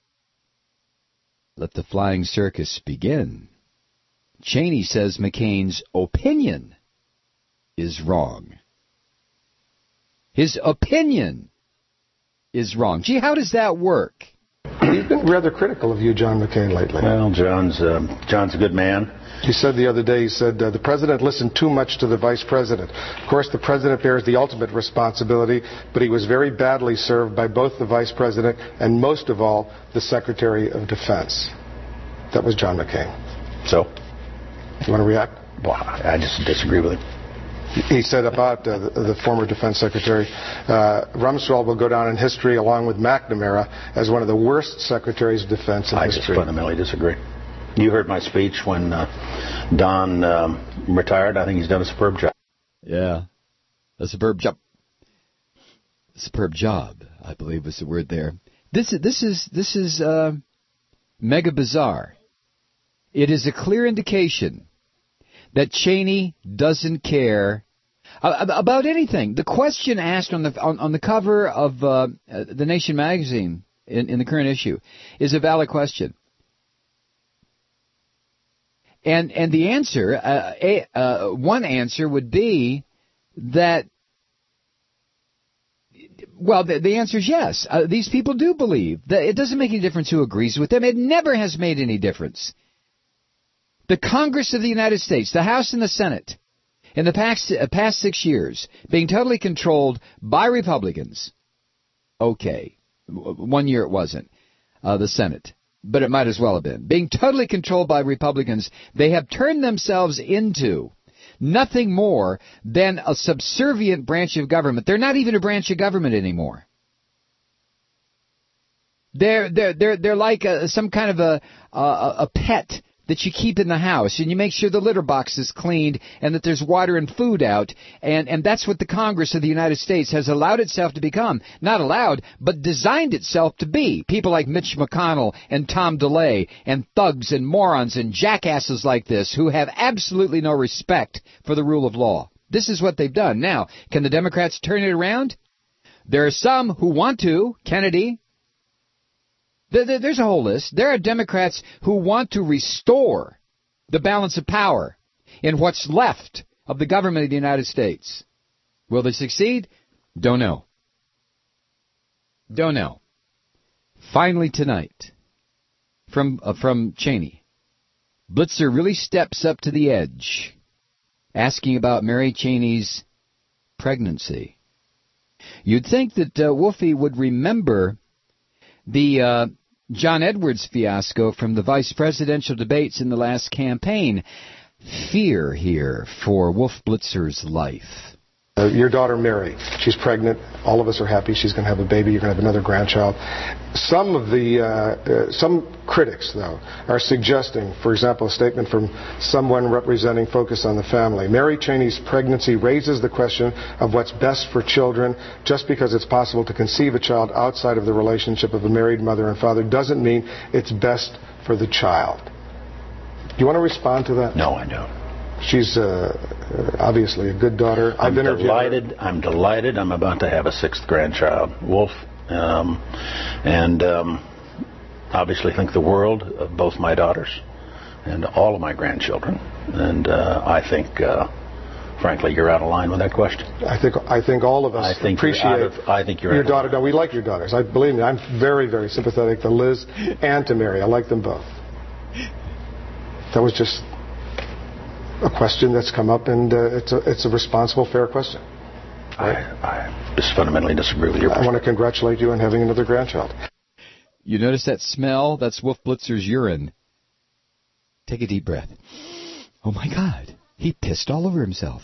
Let the flying circus begin. Cheney says McCain's opinion is wrong. His opinion is wrong. Gee, how does that work? He's been rather critical of you, John McCain, lately. Well, John's a good man. He said the other day, the president listened too much to the vice president. Of course, the president bears the ultimate responsibility, but he was very badly served by both the vice president and, most of all, the Secretary of Defense. That was John McCain. So? You want to react? Well, I just disagree with him. He said about the former defense secretary, Rumsfeld will go down in history along with McNamara as one of the worst secretaries of defense in history. I just fundamentally disagree. You heard my speech when Don retired. I think he's done a superb job. Yeah, a superb job. Superb job, I believe was the word there. This is mega bizarre. It is a clear indication that Cheney doesn't care about anything. The question asked on the cover of the Nation magazine in the current issue is a valid question. And the answer, one answer would be that, well, the answer is yes. These people do believe that it doesn't make any difference who agrees with them. It never has made any difference. The Congress of the United States, the House and the Senate, in the past 6 years, being totally controlled by Republicans. Okay, 1 year it wasn't, the Senate. But it might as well have been. Being totally controlled by Republicans, they have turned themselves into nothing more than a subservient branch of government. They're not even a branch of government anymore. They're like some kind of a pet that you keep in the house, and you make sure the litter box is cleaned and that there's water and food out, and that's what the Congress of the United States has allowed itself to become. Not allowed, but designed itself to be. People like Mitch McConnell and Tom DeLay and thugs and morons and jackasses like this who have absolutely no respect for the rule of law. This is what they've done. Now, can the Democrats turn it around? There are some who want to. Kennedy. There's a whole list. There are Democrats who want to restore the balance of power in what's left of the government of the United States. Will they succeed? Don't know. Don't know. Finally tonight, from Cheney, Blitzer really steps up to the edge, asking about Mary Cheney's pregnancy. You'd think that Wolfie would remember the John Edwards fiasco from the vice presidential debates in the last campaign. Fear here for Wolf Blitzer's life. Your daughter Mary, she's pregnant. All of us are happy she's going to have a baby. You're going to have another grandchild. Some critics, though, are suggesting, for example, a statement from someone representing Focus on the Family. Mary Cheney's pregnancy raises the question of what's best for children. Just because it's possible to conceive a child outside of the relationship of a married mother and father doesn't mean it's best for the child. Do you want to respond to that? No, I don't. She's obviously a good daughter. I'm delighted. I'm about to have a sixth grandchild, Wolf, and obviously think the world of both my daughters and all of my grandchildren. And I think, frankly, you're out of line with that question. I think all of us appreciate. I think you're your daughter. No, we like your daughters. Believe me, I'm very, very sympathetic to Liz and to Mary. I like them both. That was just a question that's come up, and it's a responsible, fair question. I just fundamentally disagree with you. I want to congratulate you on having another grandchild. You notice that smell? That's Wolf Blitzer's urine. Take a deep breath. Oh, my God. He pissed all over himself.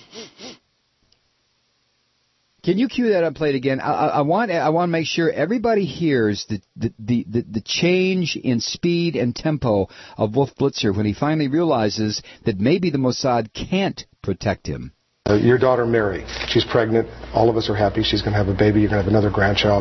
Can you cue that up, play it again? I want to make sure everybody hears the change in speed and tempo of Wolf Blitzer when he finally realizes that maybe the Mossad can't protect him. Your daughter, Mary, she's pregnant. All of us are happy. She's going to have a baby. You're going to have another grandchild.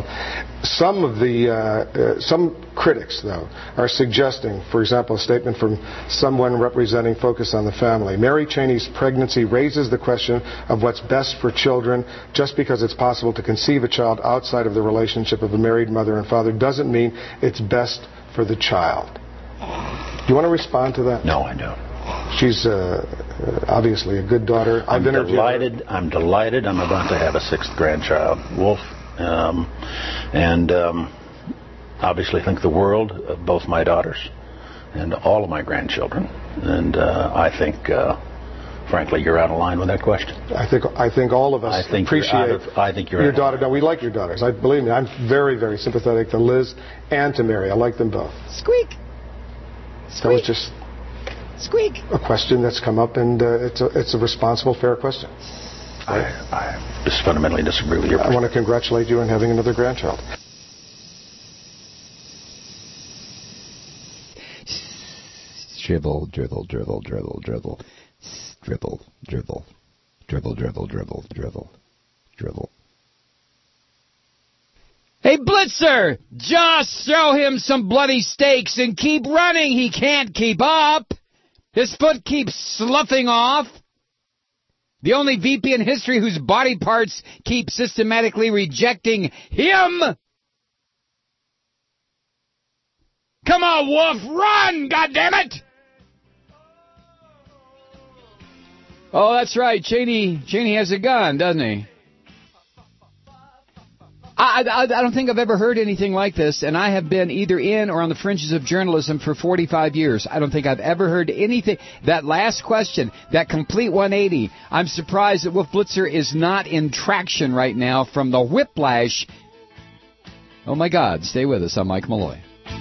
Some critics, though, are suggesting, for example, a statement from someone representing Focus on the Family. Mary Cheney's pregnancy raises the question of what's best for children. Just because it's possible to conceive a child outside of the relationship of a married mother and father doesn't mean it's best for the child. Do you want to respond to that? No, I don't. She's obviously a good daughter. I'm delighted. I'm about to have a sixth grandchild, Wolf, and obviously think the world of both my daughters and all of my grandchildren. And I think, frankly, you're out of line with that question. I think all of us appreciate your daughter. No, we like your daughters. Believe me, I'm very, very sympathetic to Liz and to Mary. I like them both. Squeak. That was just Squeak. A question that's come up, and it's a responsible, fair question. I just fundamentally disagree with you. I want to congratulate you on having another grandchild. Dribble, dribble, dribble, dribble, dribble. Dribble, dribble. Dribble, dribble, dribble, dribble. Dribble. Hey, Blitzer! Just throw him some bloody steaks and keep running. He can't keep up. His foot keeps sloughing off. The only VP in history whose body parts keep systematically rejecting him. Come on, Wolf, run, goddammit! Oh, that's right. Cheney has a gun, doesn't he? I don't think I've ever heard anything like this, and I have been either in or on the fringes of journalism for 45 years. I don't think I've ever heard anything. That last question, that complete 180, I'm surprised that Wolf Blitzer is not in traction right now from the whiplash. Oh, my God. Stay with us. I'm Mike Malloy.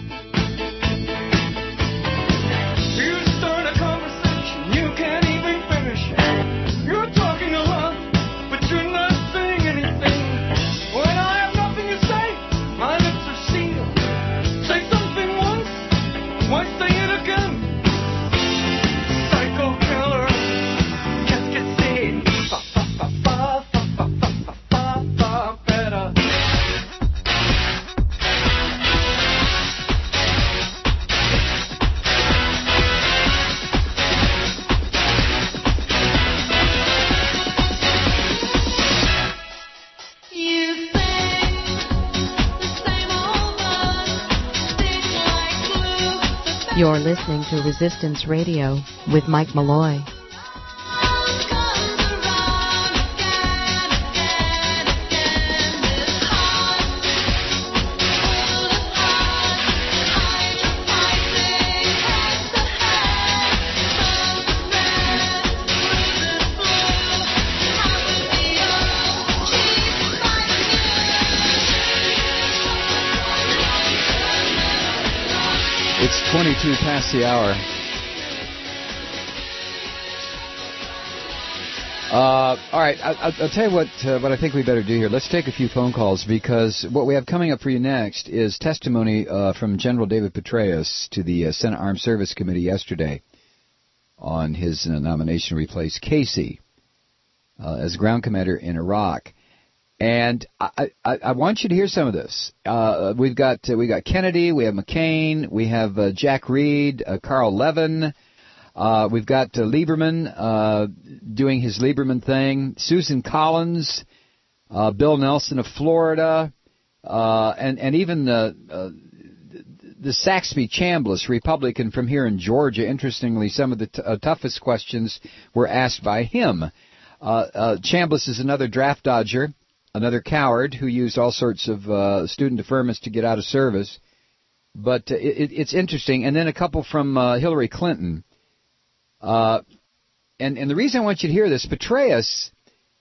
You're listening to Resistance Radio with Mike Malloy. It's 22 past the hour. All right, I'll tell you what I think we better do here. Let's take a few phone calls, because what we have coming up for you next is testimony from General David Petraeus to the Senate Armed Service Committee yesterday on his nomination to replace Casey as ground commander in Iraq. And I want you to hear some of this. We've got Kennedy, we have McCain, we have Jack Reed, Carl Levin. We've got Lieberman doing his Lieberman thing. Susan Collins, Bill Nelson of Florida, and even the Saxby Chambliss, Republican from here in Georgia. Interestingly, some of the toughest questions were asked by him. Chambliss is another draft dodger, another coward who used all sorts of student deferments to get out of service. But it's interesting. And then a couple from Hillary Clinton. And the reason I want you to hear this, Petraeus,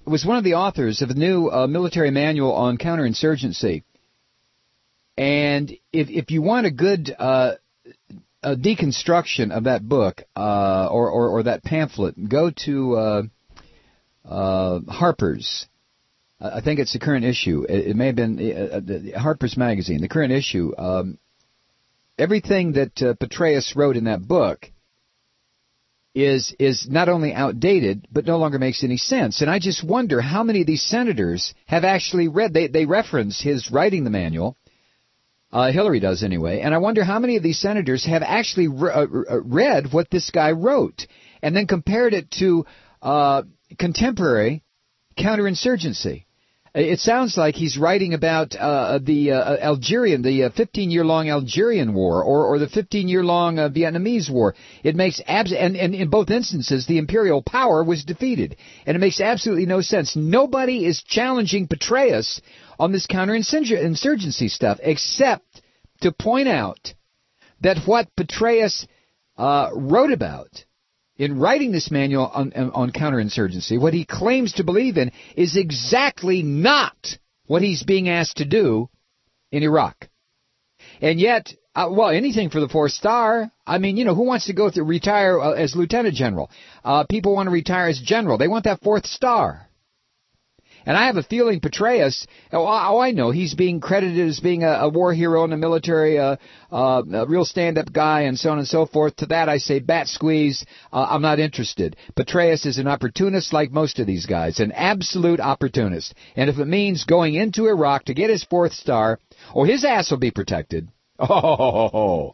was one of the authors of a new military manual on counterinsurgency. And if you want a good a deconstruction of that book or that pamphlet, go to Harper's. I think it's the current issue. It may have been Harper's Magazine, the current issue. Everything that Petraeus wrote in that book is not only outdated, but no longer makes any sense. And I just wonder how many of these senators have actually read. They reference his writing the manual. Hillary does anyway. And I wonder how many of these senators have actually read what this guy wrote and then compared it to contemporary counterinsurgency. It sounds like he's writing about the 15-year-long Algerian war or the 15-year-long Vietnamese war. It makes and in both instances, the imperial power was defeated. And it makes absolutely no sense. Nobody is challenging Petraeus on this counterinsurgency stuff except to point out that what Petraeus wrote about in writing this manual on counterinsurgency, what he claims to believe in is exactly not what he's being asked to do in Iraq. And yet, anything for the 4th star. I mean, who wants to go retire as lieutenant general? People want to retire as general. They want that 4th star. And I have a feeling Petraeus, I know, he's being credited as being a war hero in the military, a real stand-up guy, and so on and so forth. To that I say, bat squeeze, I'm not interested. Petraeus is an opportunist like most of these guys, an absolute opportunist. And if it means going into Iraq to get his 4th star, his ass will be protected. So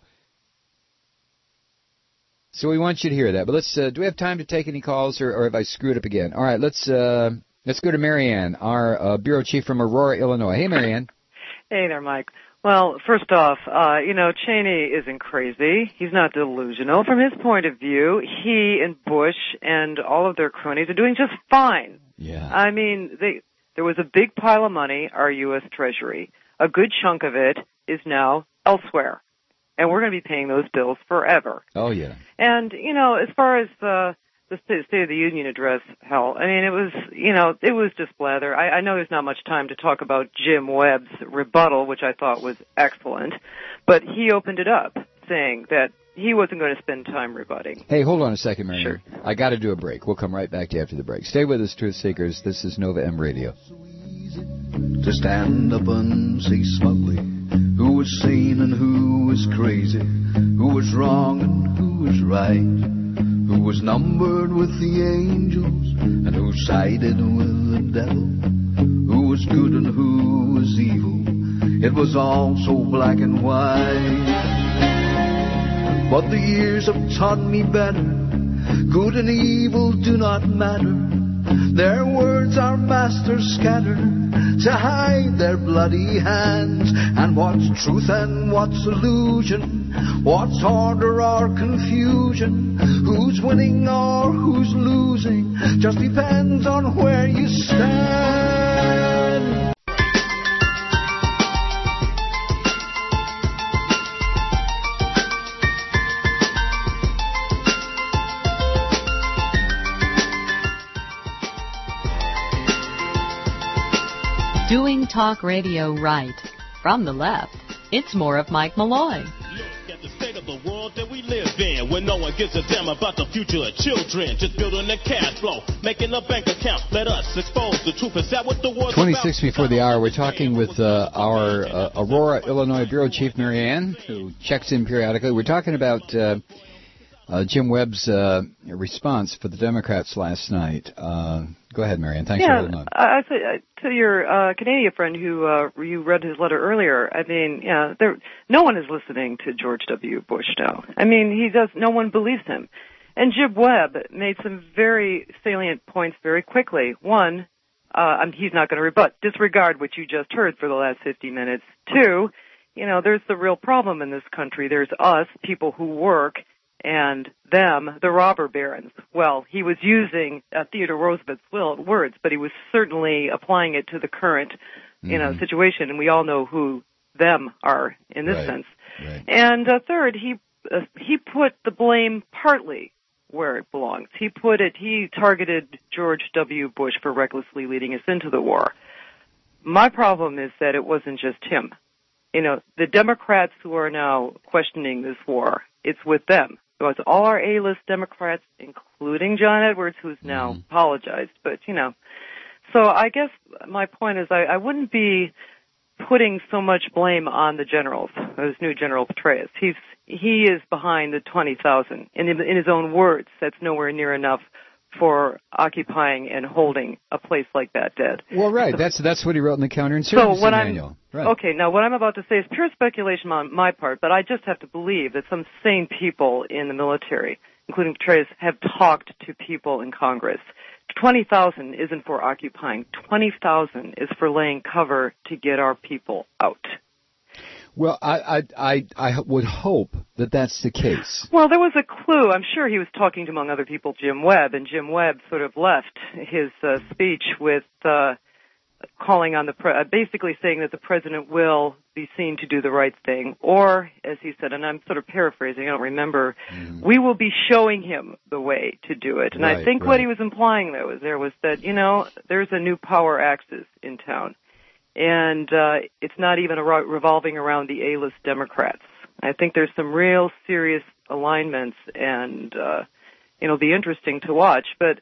we want you to hear that. But do we have time to take any calls, or have I screwed up again? All right, let's go to Marianne, our bureau chief from Aurora, Illinois. Hey, Marianne. Hey there, Mike. Well, first off, Cheney isn't crazy. He's not delusional. From his point of view, he and Bush and all of their cronies are doing just fine. Yeah. I mean, there was a big pile of money, our U.S. Treasury. A good chunk of it is now elsewhere. And we're going to be paying those bills forever. Oh, yeah. And, as far as the State of the Union address, hell, I mean, it was just blather. I know there's not much time to talk about Jim Webb's rebuttal, which I thought was excellent, but he opened it up saying that he wasn't going to spend time rebutting. Hey, hold on a second, Marianne. Sure. I got to do a break. We'll come right back to you after the break. Stay with us, Truth Seekers. This is Nova M Radio. To stand up and say smugly who was sane and who was crazy, who was wrong and who was right, who was numbered with the angels, and who sided with the devil, who was good and who was evil. It was all so black and white. But the years have taught me better. Good and evil do not matter. Their words are masters scattered to hide their bloody hands. And what's truth and what's illusion? What's order or confusion? Who's winning or who's losing? Just depends on where you stand. Doing talk radio right. From the left, it's more of Mike Malloy. Look at the state of the world that we live in, when no one gives a damn about the future of children. Just building a cash flow, making a bank account. Let us expose the truth. Is that what the world's 26 before the hour, we're talking with our Aurora, Illinois Bureau Chief Marianne, who checks in periodically. We're talking about Jim Webb's response for the Democrats last night. Go ahead, Marianne. Thanks for holding on. To your Canadian friend who you read his letter earlier, I mean, no one is listening to George W. Bush now. I mean, no one believes him. And Jim Webb made some very salient points very quickly. One, he's not going to disregard what you just heard for the last 50 minutes. Two, there's the real problem in this country. There's us, people who work, and them, the robber barons. Well, he was using Theodore Roosevelt's words, but he was certainly applying it to the current, situation, and we all know who them are in this sense. Right. And third, he put the blame partly where it belongs. He targeted George W. Bush for recklessly leading us into the war. My problem is that it wasn't just him. The Democrats who are now questioning this war, it's with them. So it's all our A-list Democrats, including John Edwards, who's now apologized. But, so I guess my point is I wouldn't be putting so much blame on the generals, this new General Petraeus. He is behind the 20,000. In his own words, that's nowhere near enough for occupying and holding a place like that dead. Well, right. That's what he wrote in the counterinsurgency manual. Right. Okay, now what I'm about to say is pure speculation on my part, but I just have to believe that some sane people in the military, including Petraeus, have talked to people in Congress. 20,000 isn't for occupying. 20,000 is for laying cover to get our people out. Well, I would hope that that's the case. Well, there was a clue. I'm sure he was talking to, among other people, Jim Webb, and Jim Webb sort of left his speech with calling on basically saying that the president will be seen to do the right thing, or, as he said, and I'm sort of paraphrasing, I don't remember, we will be showing him the way to do it. And I think what he was implying there was that, there's a new power axis in town. And it's not even revolving around the A-list Democrats. I think there's some real serious alignments, and it'll be interesting to watch. But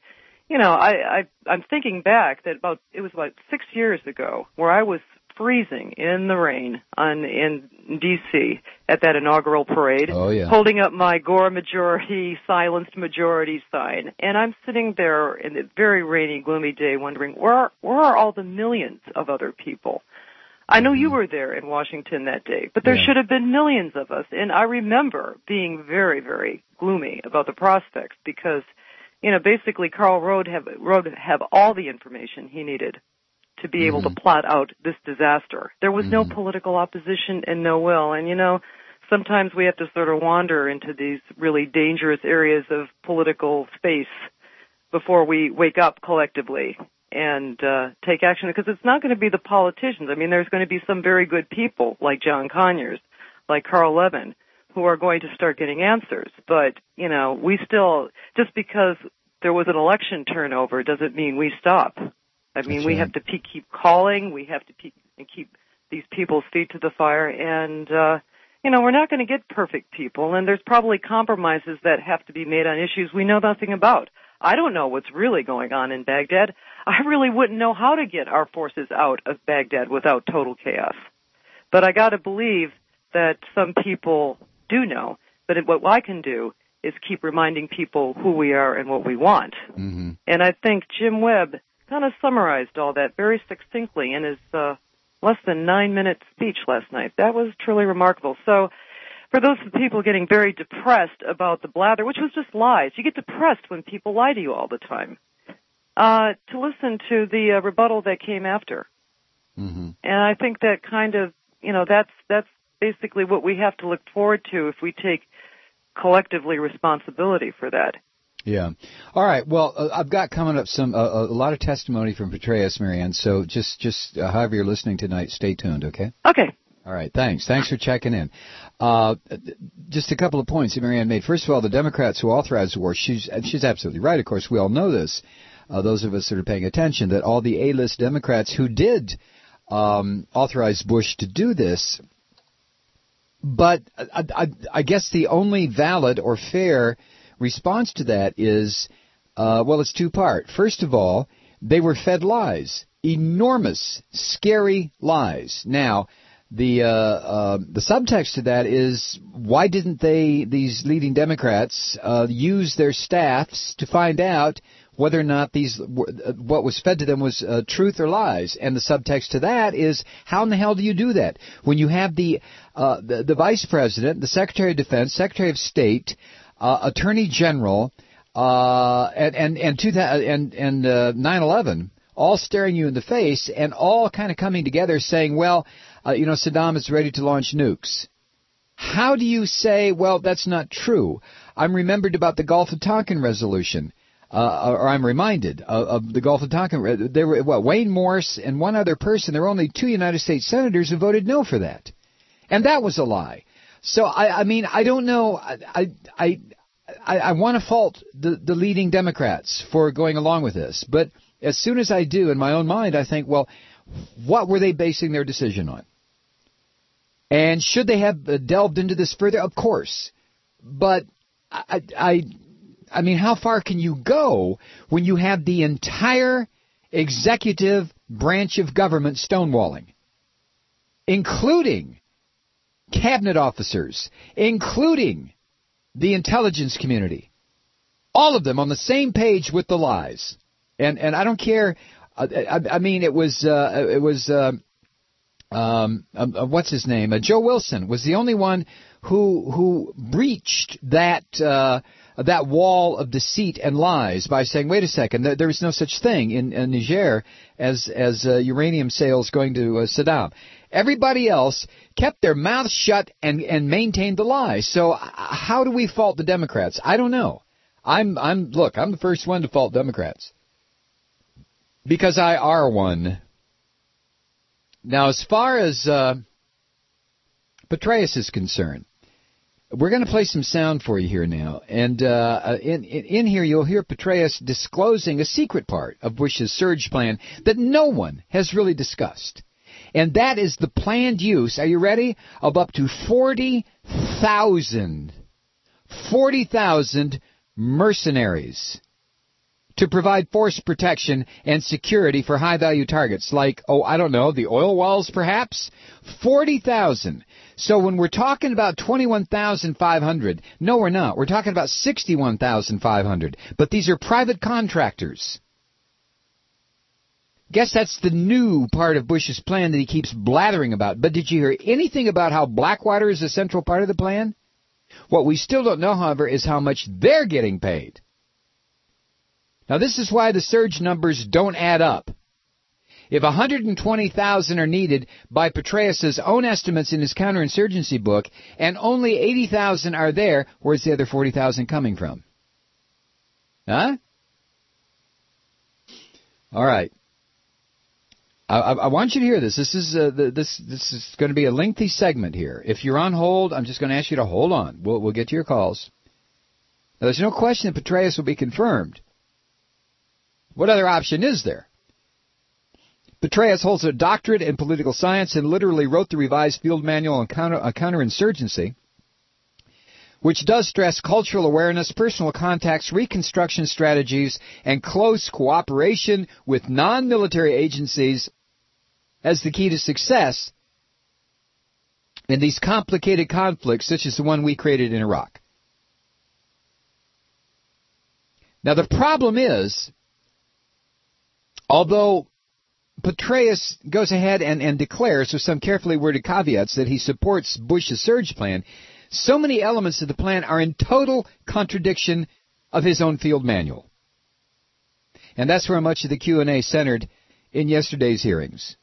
I'm thinking back that it was about 6 years ago where I was freezing in the rain in D.C. at that inaugural parade, holding up my Gore Majority, Silenced Majority sign. And I'm sitting there in the very rainy, gloomy day wondering, where are all the millions of other people? I know you were there in Washington that day, but there should have been millions of us. And I remember being very, very gloomy about the prospects because, basically Karl Rove have all the information he needed to be able to plot out this disaster. There was no political opposition and no will. And, sometimes we have to sort of wander into these really dangerous areas of political space before we wake up collectively and take action, because it's not going to be the politicians. I mean, there's going to be some very good people like John Conyers, like Carl Levin, who are going to start getting answers. But, we still, just because there was an election turnover doesn't mean we stop. I mean, we have to keep calling. We have to keep these people's feet to the fire. And, we're not going to get perfect people. And there's probably compromises that have to be made on issues we know nothing about. I don't know what's really going on in Baghdad. I really wouldn't know how to get our forces out of Baghdad without total chaos. But I got to believe that some people do know. But what I can do is keep reminding people who we are and what we want. And I think Jim Webb kind of summarized all that very succinctly in his less than 9-minute speech last night. That was truly remarkable. So for those people getting very depressed about the blather, which was just lies, you get depressed when people lie to you all the time, to listen to the rebuttal that came after. And I think that kind of, that's basically what we have to look forward to if we take collectively responsibility for that. Yeah. All right. Well, I've got coming up a lot of testimony from Petraeus, Marianne. So just however you're listening tonight, stay tuned. Okay. Okay. All right. Thanks for checking in. Just a couple of points that Marianne made. First of all, the Democrats who authorized the war, she's absolutely right. Of course, we all know this. Those of us that are paying attention, that all the A-list Democrats who did authorize Bush to do this. But I guess the only valid or fair response to that is, it's two-part. First of all, they were fed lies, enormous, scary lies. Now, the subtext to that is, why didn't these leading Democrats, use their staffs to find out whether or not what was fed to them was truth or lies? And the subtext to that is, how in the hell do you do that when you have the Vice President, the Secretary of Defense, Secretary of State, Attorney General, and 9/11 all staring you in the face, and all kind of coming together saying, Saddam is ready to launch nukes? How do you say, that's not true? I'm remembered about the Gulf of Tonkin resolution, or I'm reminded of the Gulf of Tonkin. There were Wayne Morse and one other person. There were only 2 United States senators who voted no for that, and that was a lie. So I mean, I don't know. I want to fault the leading Democrats for going along with this. But as soon as I do, in my own mind, I think, well, what were they basing their decision on? And should they have delved into this further? Of course. But I mean, how far can you go when you have the entire executive branch of government stonewalling, including cabinet officers, including the intelligence community, all of them on the same page with the lies? And I don't care. I mean, it was what's his name? Joe Wilson was the only one who breached that wall of deceit and lies by saying, wait a second, there is no such thing in Niger as uranium sales going to Saddam. Everybody else kept their mouths shut and maintained the lie. So how do we fault the Democrats? I don't know. I'm the first one to fault Democrats, because I are one. Now, as far as Petraeus is concerned, we're going to play some sound for you here now. And in here, you'll hear Petraeus disclosing a secret part of Bush's surge plan that no one has really discussed. And that is the planned use, are you ready, of up to 40,000 mercenaries to provide force protection and security for high-value targets like, the oil wells perhaps? 40,000. So when we're talking about 21,500, no, we're not. We're talking about 61,500. But these are private contractors. Guess that's the new part of Bush's plan that he keeps blathering about. But did you hear anything about how Blackwater is a central part of the plan? What we still don't know, however, is how much they're getting paid. Now, this is why the surge numbers don't add up. If 120,000 are needed by Petraeus' own estimates in his counterinsurgency book, and only 80,000 are there, where's the other 40,000 coming from? Huh? All right. I want you to hear this. This is going to be a lengthy segment here. If you're on hold, I'm just going to ask you to hold on. We'll get to your calls. Now, there's no question that Petraeus will be confirmed. What other option is there? Petraeus holds a doctorate in political science and literally wrote the revised field manual on counterinsurgency, which does stress cultural awareness, personal contacts, reconstruction strategies, and close cooperation with non-military agencies as the key to success in these complicated conflicts such as the one we created in Iraq. Now, the problem is, although Petraeus goes ahead and declares, with some carefully worded caveats, that he supports Bush's surge plan, so many elements of the plan are in total contradiction of his own field manual. And that's where much of the Q&A centered in yesterday's hearings.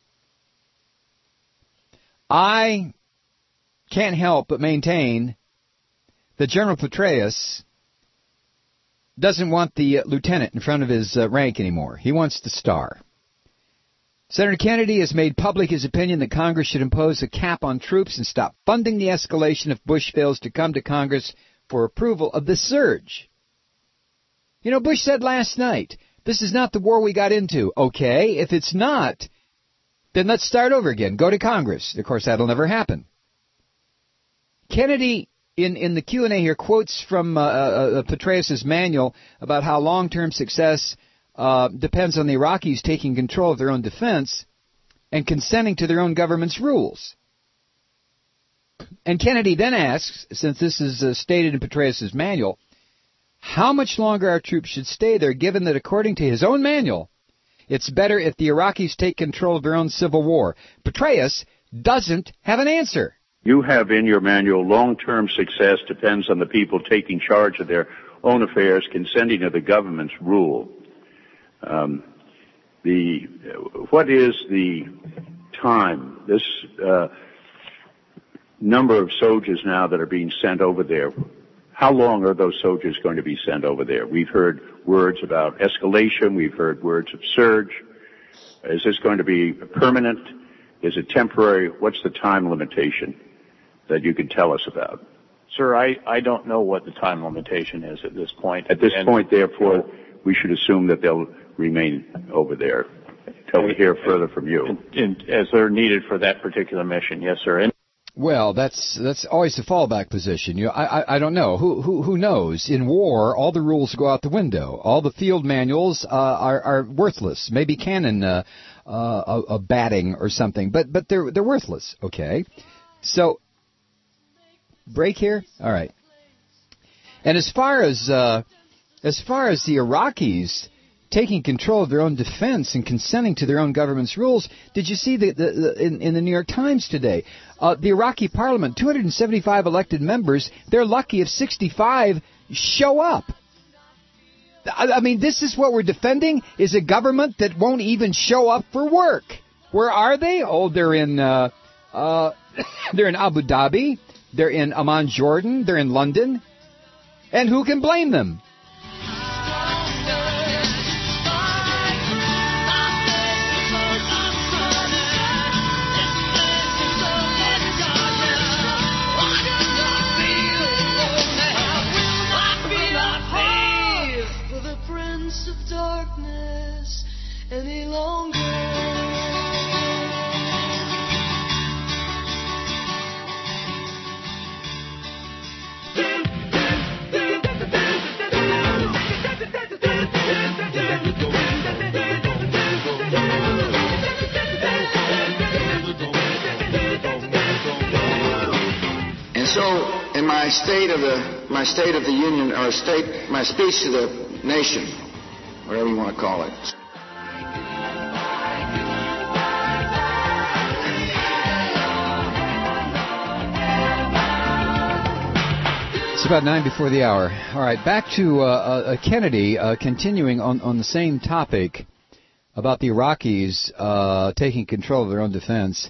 I can't help but maintain that General Petraeus doesn't want the lieutenant in front of his rank anymore. He wants the star. Senator Kennedy has made public his opinion that Congress should impose a cap on troops and stop funding the escalation if Bush fails to come to Congress for approval of the surge. You know, Bush said last night, this is not the war we got into. Okay, if it's not, then let's start over again. Go to Congress. Of course, that'll never happen. Kennedy, in the Q&A here, quotes from Petraeus' manual about how long-term success depends on the Iraqis taking control of their own defense and consenting to their own government's rules. And Kennedy then asks, since this is stated in Petraeus' manual, how much longer our troops should stay there, given that according to his own manual, it's better if the Iraqis take control of their own civil war. Petraeus doesn't have an answer. You have in your manual, long-term success depends on the people taking charge of their own affairs, consenting to the government's rule. What is the time? This number of soldiers now that are being sent over there, how long are those soldiers going to be sent over there? We've heard words about escalation. We've heard words of surge. Is this going to be permanent? Is it temporary? What's the time limitation that you can tell us about? Sir, I don't know what the time limitation is at this point. At this point, therefore, we should assume that they'll remain over there until we hear further from you. As they're needed for that particular mission, yes, sir. Well, that's always the fallback position. You know, I don't know. Who knows? In war, all the rules go out the window. All the field manuals are worthless. Maybe cannon a batting or something, but they're worthless. Okay, so break here. All right. And as far as the Iraqis taking control of their own defense and consenting to their own government's rules, did you see in the New York Times today? The Iraqi parliament, 275 elected members, they're lucky if 65 show up. I mean, this is what we're defending, is a government that won't even show up for work. Where are they? Oh, they're in they're in Abu Dhabi, they're in Amman, Jordan, they're in London. And who can blame them? Any longer. And so, in my State of the Union, or my speech to the nation, whatever you want to call it. It's about 9 before the hour. All right, back to Kennedy, continuing on the same topic about the Iraqis taking control of their own defense,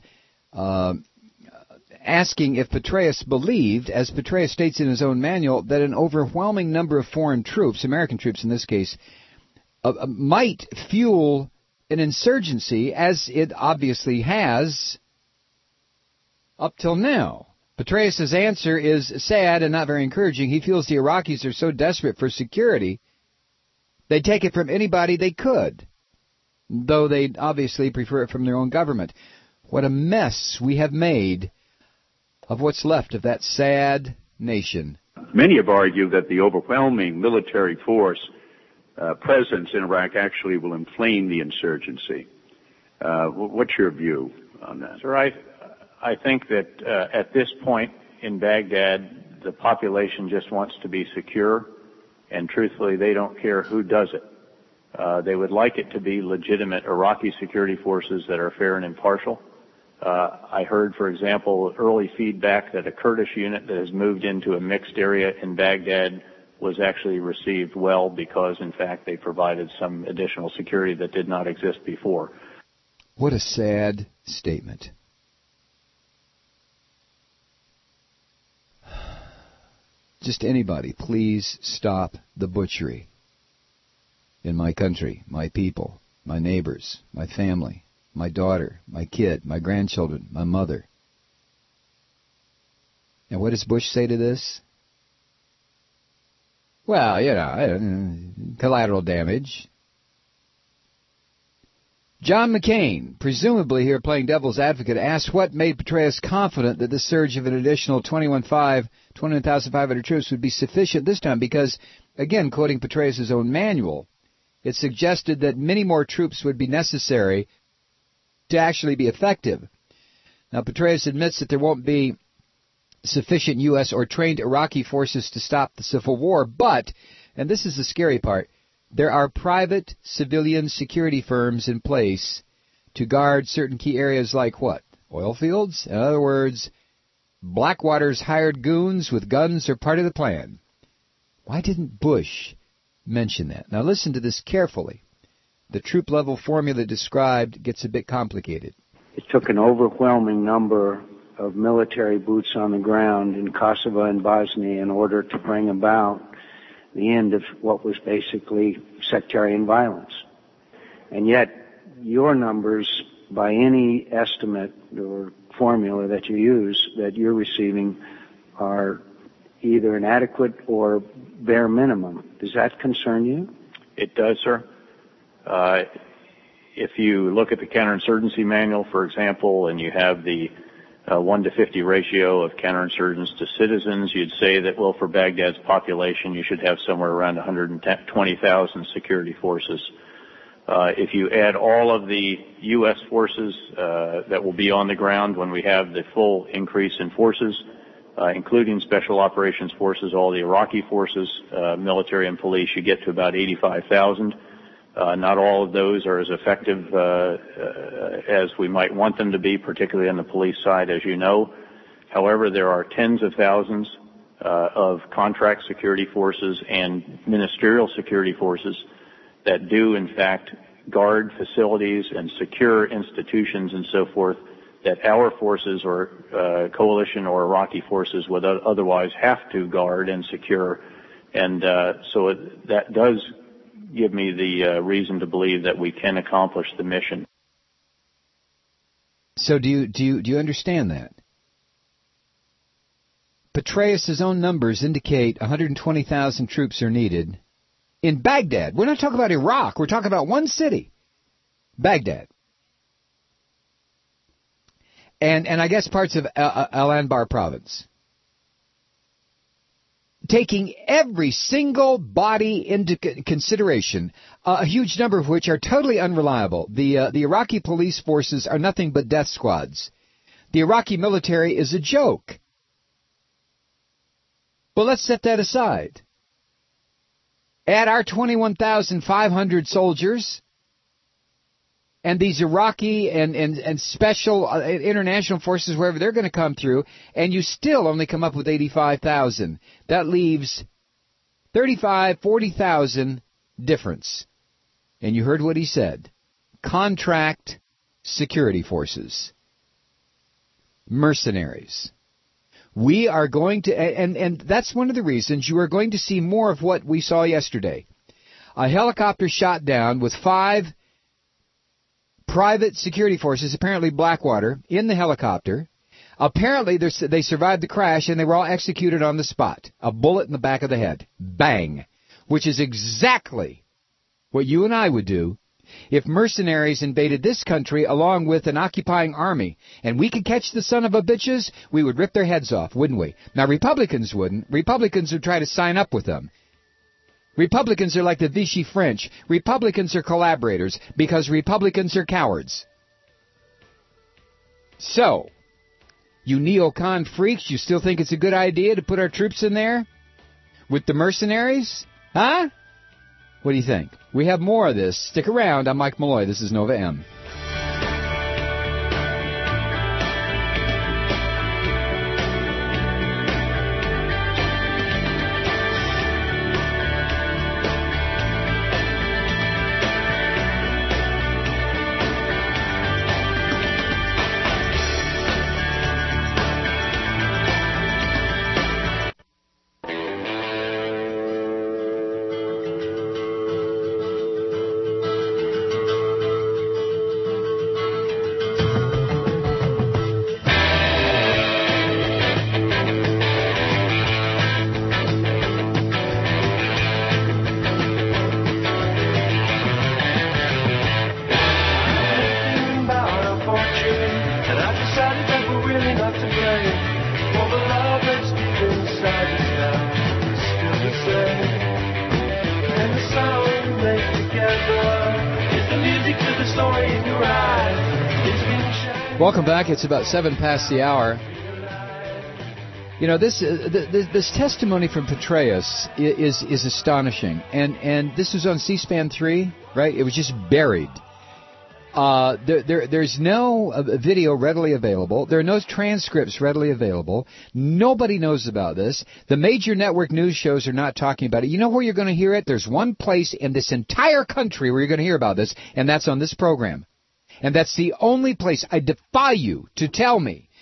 asking if Petraeus believed, as Petraeus states in his own manual, that an overwhelming number of foreign troops, American troops in this case, might fuel an insurgency, as it obviously has up till now. Petraeus' answer is sad and not very encouraging. He feels the Iraqis are so desperate for security, they'd take it from anybody they could, though they'd obviously prefer it from their own government. What a mess we have made of what's left of that sad nation. Many have argued that the overwhelming military force presence in Iraq actually will inflame the insurgency. What's your view on that? Sir, I think that at this point in Baghdad, the population just wants to be secure, and truthfully, they don't care who does it. They would like it to be legitimate Iraqi security forces that are fair and impartial. I heard, for example, early feedback that a Kurdish unit that has moved into a mixed area in Baghdad was actually received well because, in fact, they provided some additional security that did not exist before. What a sad statement. Just anybody, please stop the butchery in my country, my people, my neighbors, my family, my daughter, my kid, my grandchildren, my mother. And what does Bush say to this? Well, collateral damage. John McCain, presumably here playing devil's advocate, asked what made Petraeus confident that the surge of an additional 21,500 troops would be sufficient this time, because, again, quoting Petraeus' own manual, it suggested that many more troops would be necessary to actually be effective. Now, Petraeus admits that there won't be sufficient U.S. or trained Iraqi forces to stop the civil war, but, and this is the scary part, there are private civilian security firms in place to guard certain key areas like what? Oil fields? In other words, Blackwater's hired goons with guns are part of the plan. Why didn't Bush mention that? Now listen to this carefully. The troop level formula described gets a bit complicated. It took an overwhelming number of military boots on the ground in Kosovo and Bosnia in order to bring about the end of what was basically sectarian violence. And yet, your numbers, by any estimate or formula that you use, that you're receiving are either an adequate or bare minimum. Does that concern you? It does, sir. If you look at the counterinsurgency manual, for example, and you have the 1 to 50 ratio of counterinsurgents to citizens, you'd say that, well, for Baghdad's population, you should have somewhere around 120,000 security forces. If you add all of the U.S. forces that will be on the ground when we have the full increase in forces, including special operations forces, all the Iraqi forces, military and police, you get to about 85,000. Not all of those are as effective as we might want them to be, particularly on the police side, as you know. However, there are tens of thousands of contract security forces and ministerial security forces that do, in fact, guard facilities and secure institutions and so forth that our forces or coalition or Iraqi forces would otherwise have to guard and secure. And so that does give me the reason to believe that we can accomplish the mission. So do you understand that? Petraeus' own numbers indicate 120,000 troops are needed in Baghdad. We're not talking about Iraq. We're talking about one city, Baghdad. And I guess parts of Al-Anbar province. Taking every single body into consideration, a huge number of which are totally unreliable. The Iraqi police forces are nothing but death squads. The Iraqi military is a joke. Well, let's set that aside. Add our 21,500 soldiers and these Iraqi and special international forces, wherever they're going to come through, and you still only come up with 85,000. That leaves 40,000 difference. And you heard what he said. Contract security forces. Mercenaries. We are going to, and that's one of the reasons you are going to see more of what we saw yesterday. A helicopter shot down with 5 private security forces, apparently Blackwater, in the helicopter. Apparently they survived the crash and they were all executed on the spot. A bullet in the back of the head. Bang. Which is exactly what you and I would do if mercenaries invaded this country along with an occupying army. And we could catch the son of a bitches, we would rip their heads off, wouldn't we? Now, Republicans wouldn't. Republicans would try to sign up with them. Republicans are like the Vichy French. Republicans are collaborators because Republicans are cowards. So, you neocon freaks, you still think it's a good idea to put our troops in there with the mercenaries? Huh? What do you think? We have more of this. Stick around. I'm Mike Malloy. This is Nova M. Welcome back. It's about 7 past the hour. You know, this testimony from Petraeus is astonishing, and this was on C-SPAN 3, right? It was just buried. There's no video readily available. There are no transcripts readily available. Nobody knows about this. The major network news shows are not talking about it. You know where you're going to hear it? There's one place in this entire country where you're going to hear about this, and that's on this program. And that's the only place. I defy you to tell me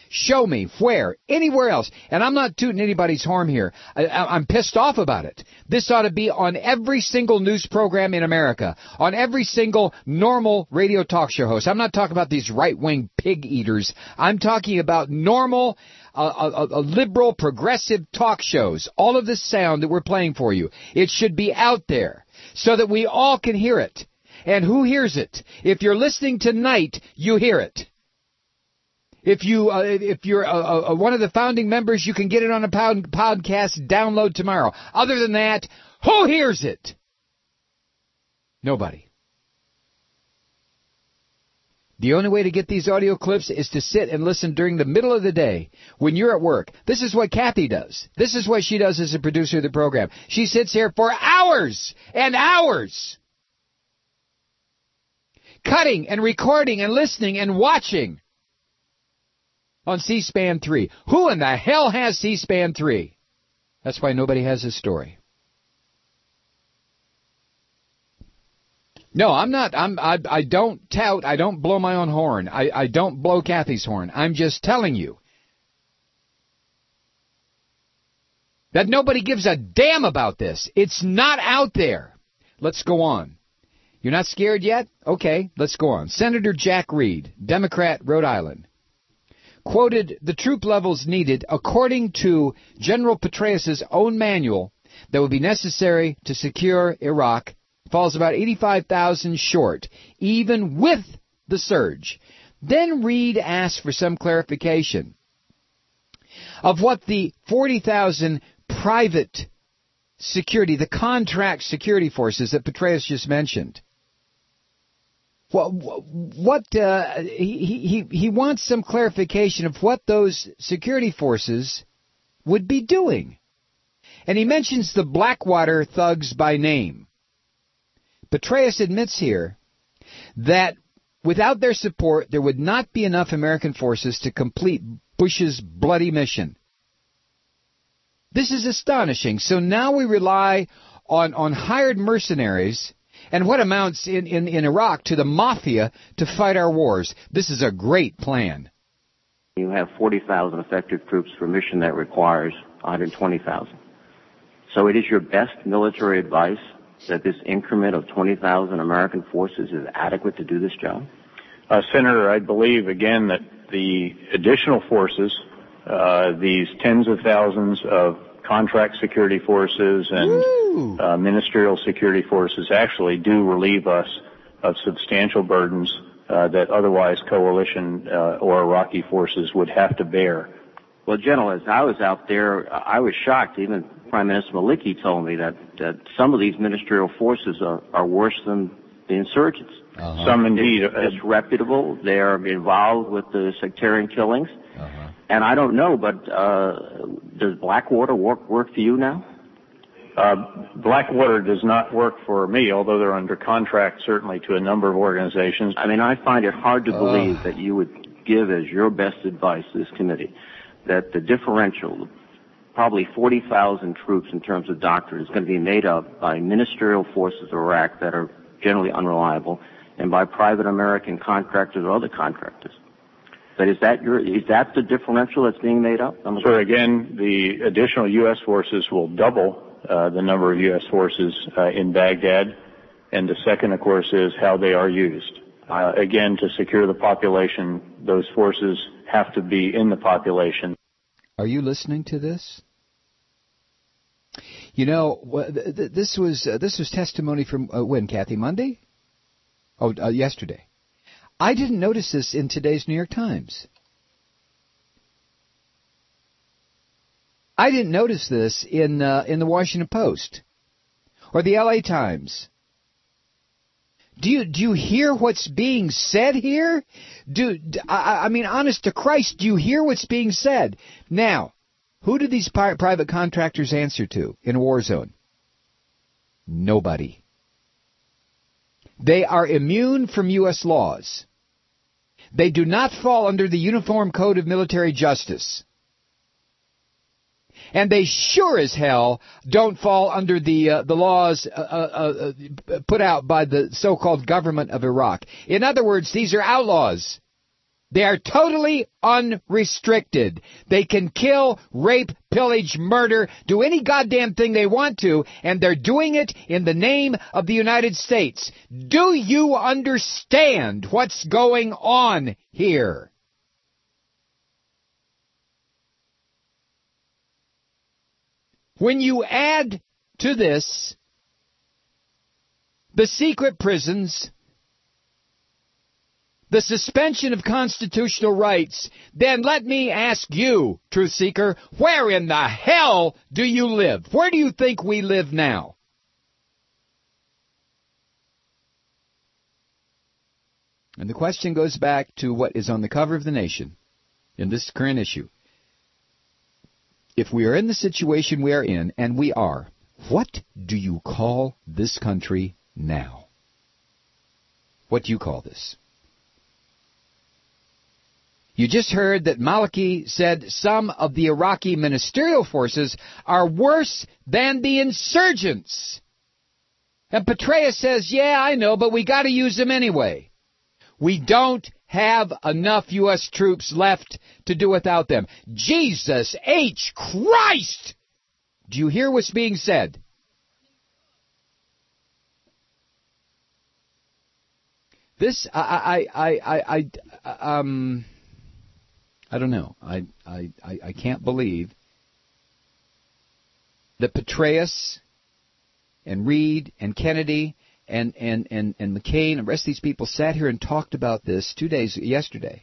Show me where, anywhere else. And I'm not tooting anybody's horn here. I'm pissed off about it. This ought to be on every single news program in America, on every single normal radio talk show host. I'm not talking about these right-wing pig eaters. I'm talking about normal, liberal, progressive talk shows. All of this sound that we're playing for you, it should be out there so that we all can hear it. And who hears it? If you're listening tonight, you hear it. If you're one of the founding members, you can get it on a podcast download tomorrow. Other than that, who hears it? Nobody. The only way to get these audio clips is to sit and listen during the middle of the day when you're at work. This is what Kathy does. This is what she does as a producer of the program. She sits here for hours and hours, cutting and recording and listening and watching on C-SPAN 3. Who in the hell has C-SPAN 3? That's why nobody has this story. No, I'm not. I don't tout. I don't blow my own horn. I don't blow Kathy's horn. I'm just telling you that nobody gives a damn about this. It's not out there. Let's go on. You're not scared yet? Okay, let's go on. Senator Jack Reed, Democrat, Rhode Island, quoted the troop levels needed according to General Petraeus' own manual that would be necessary to secure Iraq falls about 85,000 short, even with the surge. Then Reed asked for some clarification of what the 40,000 private security, the contract security forces that Petraeus just mentioned. He wants some clarification of what those security forces would be doing. And he mentions the Blackwater thugs by name. Petraeus admits here that without their support, there would not be enough American forces to complete Bush's bloody mission. This is astonishing. So now we rely on hired mercenaries and what amounts in Iraq to the mafia to fight our wars. This is a great plan. You have 40,000 effective troops for a mission that requires 120,000. So it is your best military advice that this increment of 20,000 American forces is adequate to do this job? Senator, I believe, again, that the additional forces, these tens of thousands of contract security forces and ministerial security forces actually do relieve us of substantial burdens that otherwise coalition or Iraqi forces would have to bear. Well, General, as I was out there, I was shocked. Even Prime Minister Maliki told me that some of these ministerial forces are worse than the insurgents. Uh-huh. Some indeed. They're disreputable. They're involved with the sectarian killings. Uh-huh. And I don't know, but does Blackwater work for you now? Blackwater does not work for me, although they're under contract certainly to a number of organizations. I mean, I find it hard to believe that you would give as your best advice to this committee that the differential, probably 40,000 troops in terms of doctrine, is going to be made up by ministerial forces of Iraq that are generally unreliable and by private American contractors or other contractors. But is that the differential that's being made up? Sir, again, the additional U.S. forces will double the number of U.S. forces in Baghdad. And the second, of course, is how they are used. Again, to secure the population, those forces have to be in the population. Are you listening to this? You know, this was testimony from when, Kathy? Monday? Oh, yesterday. I didn't notice this in today's New York Times. I didn't notice this in the Washington Post or the LA Times. Do you hear what's being said here? I mean, honest to Christ, do you hear what's being said? Now, who do these private contractors answer to in a war zone? Nobody. They are immune from U.S. laws. They do not fall under the Uniform Code of Military Justice. And they sure as hell don't fall under the laws put out by the so-called government of Iraq. In other words, these are outlaws. They are totally unrestricted. They can kill, rape, pillage, murder, do any goddamn thing they want to, and they're doing it in the name of the United States. Do you understand what's going on here? When you add to this the secret prisons, the suspension of constitutional rights, then let me ask you, truth seeker, where in the hell do you live? Where do you think we live now? And the question goes back to what is on the cover of The Nation in this current issue. If we are in the situation we are in, and we are, what do you call this country now? What do you call this? You just heard that Maliki said some of the Iraqi ministerial forces are worse than the insurgents. And Petraeus says, yeah, I know, but we got to use them anyway. We don't have enough U.S. troops left to do without them. Jesus H. Christ! Do you hear what's being said? This, I don't know. I can't believe that Petraeus and Reid and Kennedy and McCain and the rest of these people sat here and talked about this yesterday.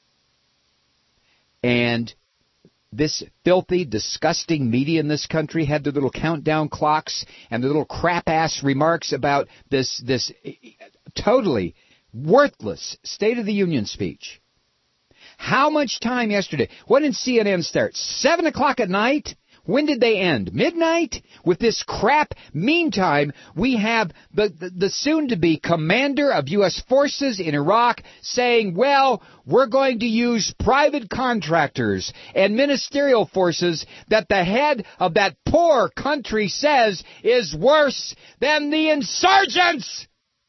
And this filthy, disgusting media in this country had their little countdown clocks and their little crap-ass remarks about this totally worthless State of the Union speech. How much time yesterday? When did CNN start? 7 o'clock at night? When did they end? Midnight? With this crap. Meantime, we have the soon-to-be commander of U.S. forces in Iraq saying, well, we're going to use private contractors and ministerial forces that the head of that poor country says is worse than the insurgents.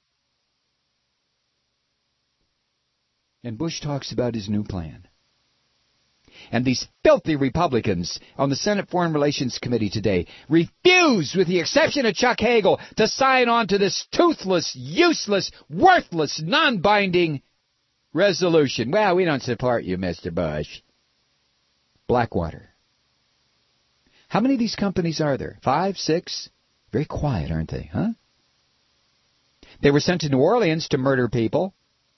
And Bush talks about his new plan. And these filthy Republicans on the Senate Foreign Relations Committee today refuse, with the exception of Chuck Hagel, to sign on to this toothless, useless, worthless, non-binding resolution. Well, we don't support you, Mr. Bush. Blackwater. How many of these companies are there? 5, 6? Very quiet, aren't they, huh? They were sent to New Orleans to murder people.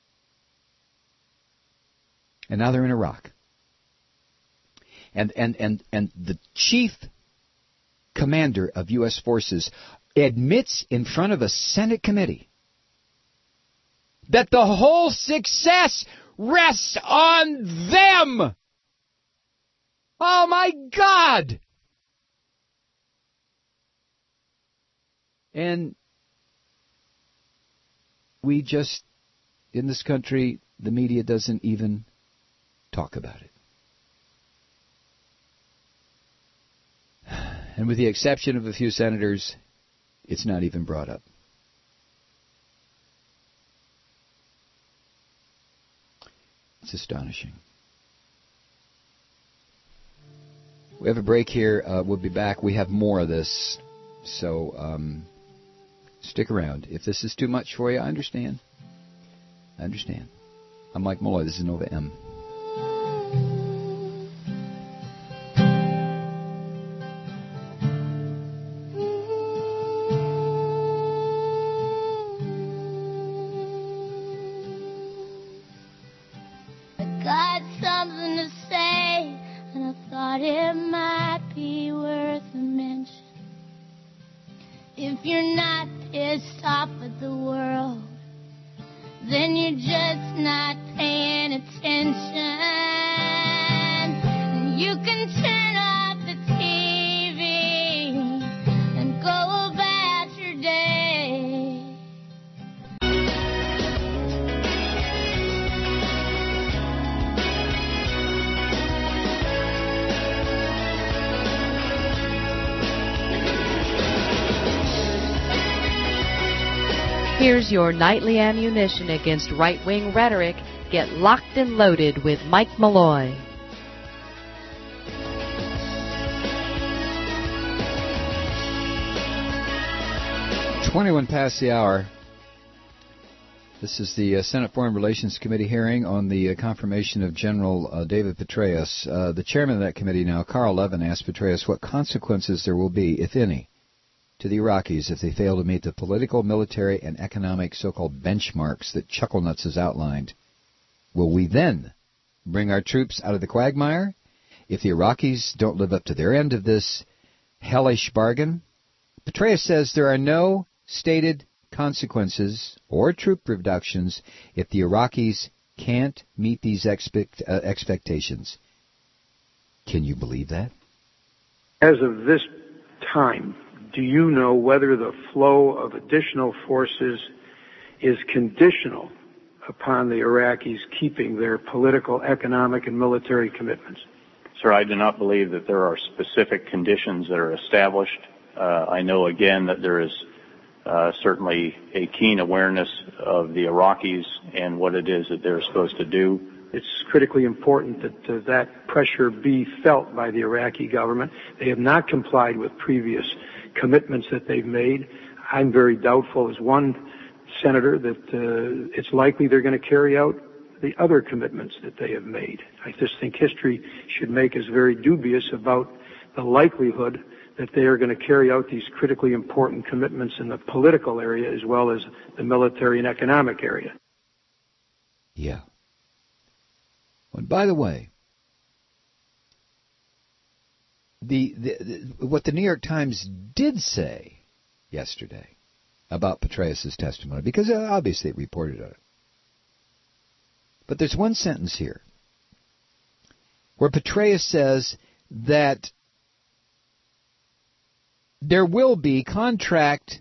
And now they're in Iraq. And the chief commander of U.S. forces admits in front of a Senate committee that the whole success rests on them. Oh, my God. And we just, in this country, the media doesn't even talk about it. And with the exception of a few senators, it's not even brought up. It's astonishing. We have a break here. We'll be back. We have more of this. So stick around. If this is too much for you, I understand. I understand. I'm Mike Malloy. This is Nova M. Here's your nightly ammunition against right-wing rhetoric get locked and loaded with Mike Malloy. "21 past the hour." This is the Senate Foreign Relations Committee hearing on the confirmation of General David Petraeus. The chairman of that committee now, Carl Levin, asked Petraeus what consequences there will be, if any, to the Iraqis if they fail to meet the political, military, and economic so-called benchmarks that Chucklenuts has outlined. Will we then bring our troops out of the quagmire if the Iraqis don't live up to their end of this hellish bargain? Petraeus says there are no stated consequences or troop reductions if the Iraqis can't meet these expectations. Can you believe that? As of this time, do you know whether the flow of additional forces is conditional upon the Iraqis keeping their political, economic, and military commitments? Sir, I do not believe that there are specific conditions that are established. I know, again, that there is certainly a keen awareness of the Iraqis and what it is that they're supposed to do. It's critically important that that pressure be felt by the Iraqi government. They have not complied with previous commitments that they've made. I'm very doubtful, as one senator, that it's likely they're going to carry out the other commitments that they have made. I just think history should make us very dubious about the likelihood that they are going to carry out these critically important commitments in the political area as well as the military and economic area. Yeah. And by the way, what the New York Times did say yesterday about Petraeus' testimony, because obviously it reported on it, but there's one sentence here where Petraeus says that there will be contract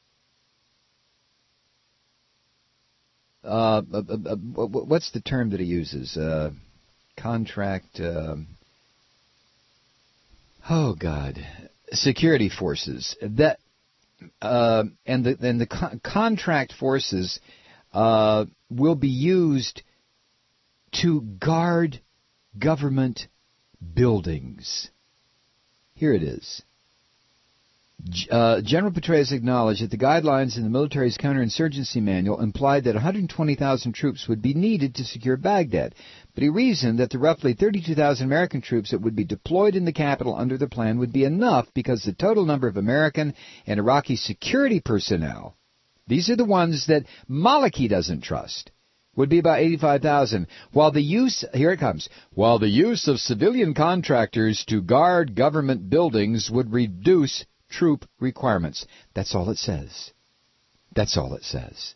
what's the term that he uses? Contract security forces that and the contract forces will be used to guard government buildings. Here it is. General Petraeus acknowledged that the guidelines in the military's counterinsurgency manual implied that 120,000 troops would be needed to secure Baghdad, but he reasoned that the roughly 32,000 American troops that would be deployed in the capital under the plan would be enough because the total number of American and Iraqi security personnel, these are the ones that Maliki doesn't trust, would be about 85,000, while the use of civilian contractors to guard government buildings would reduce troop requirements. That's all it says. That's all it says.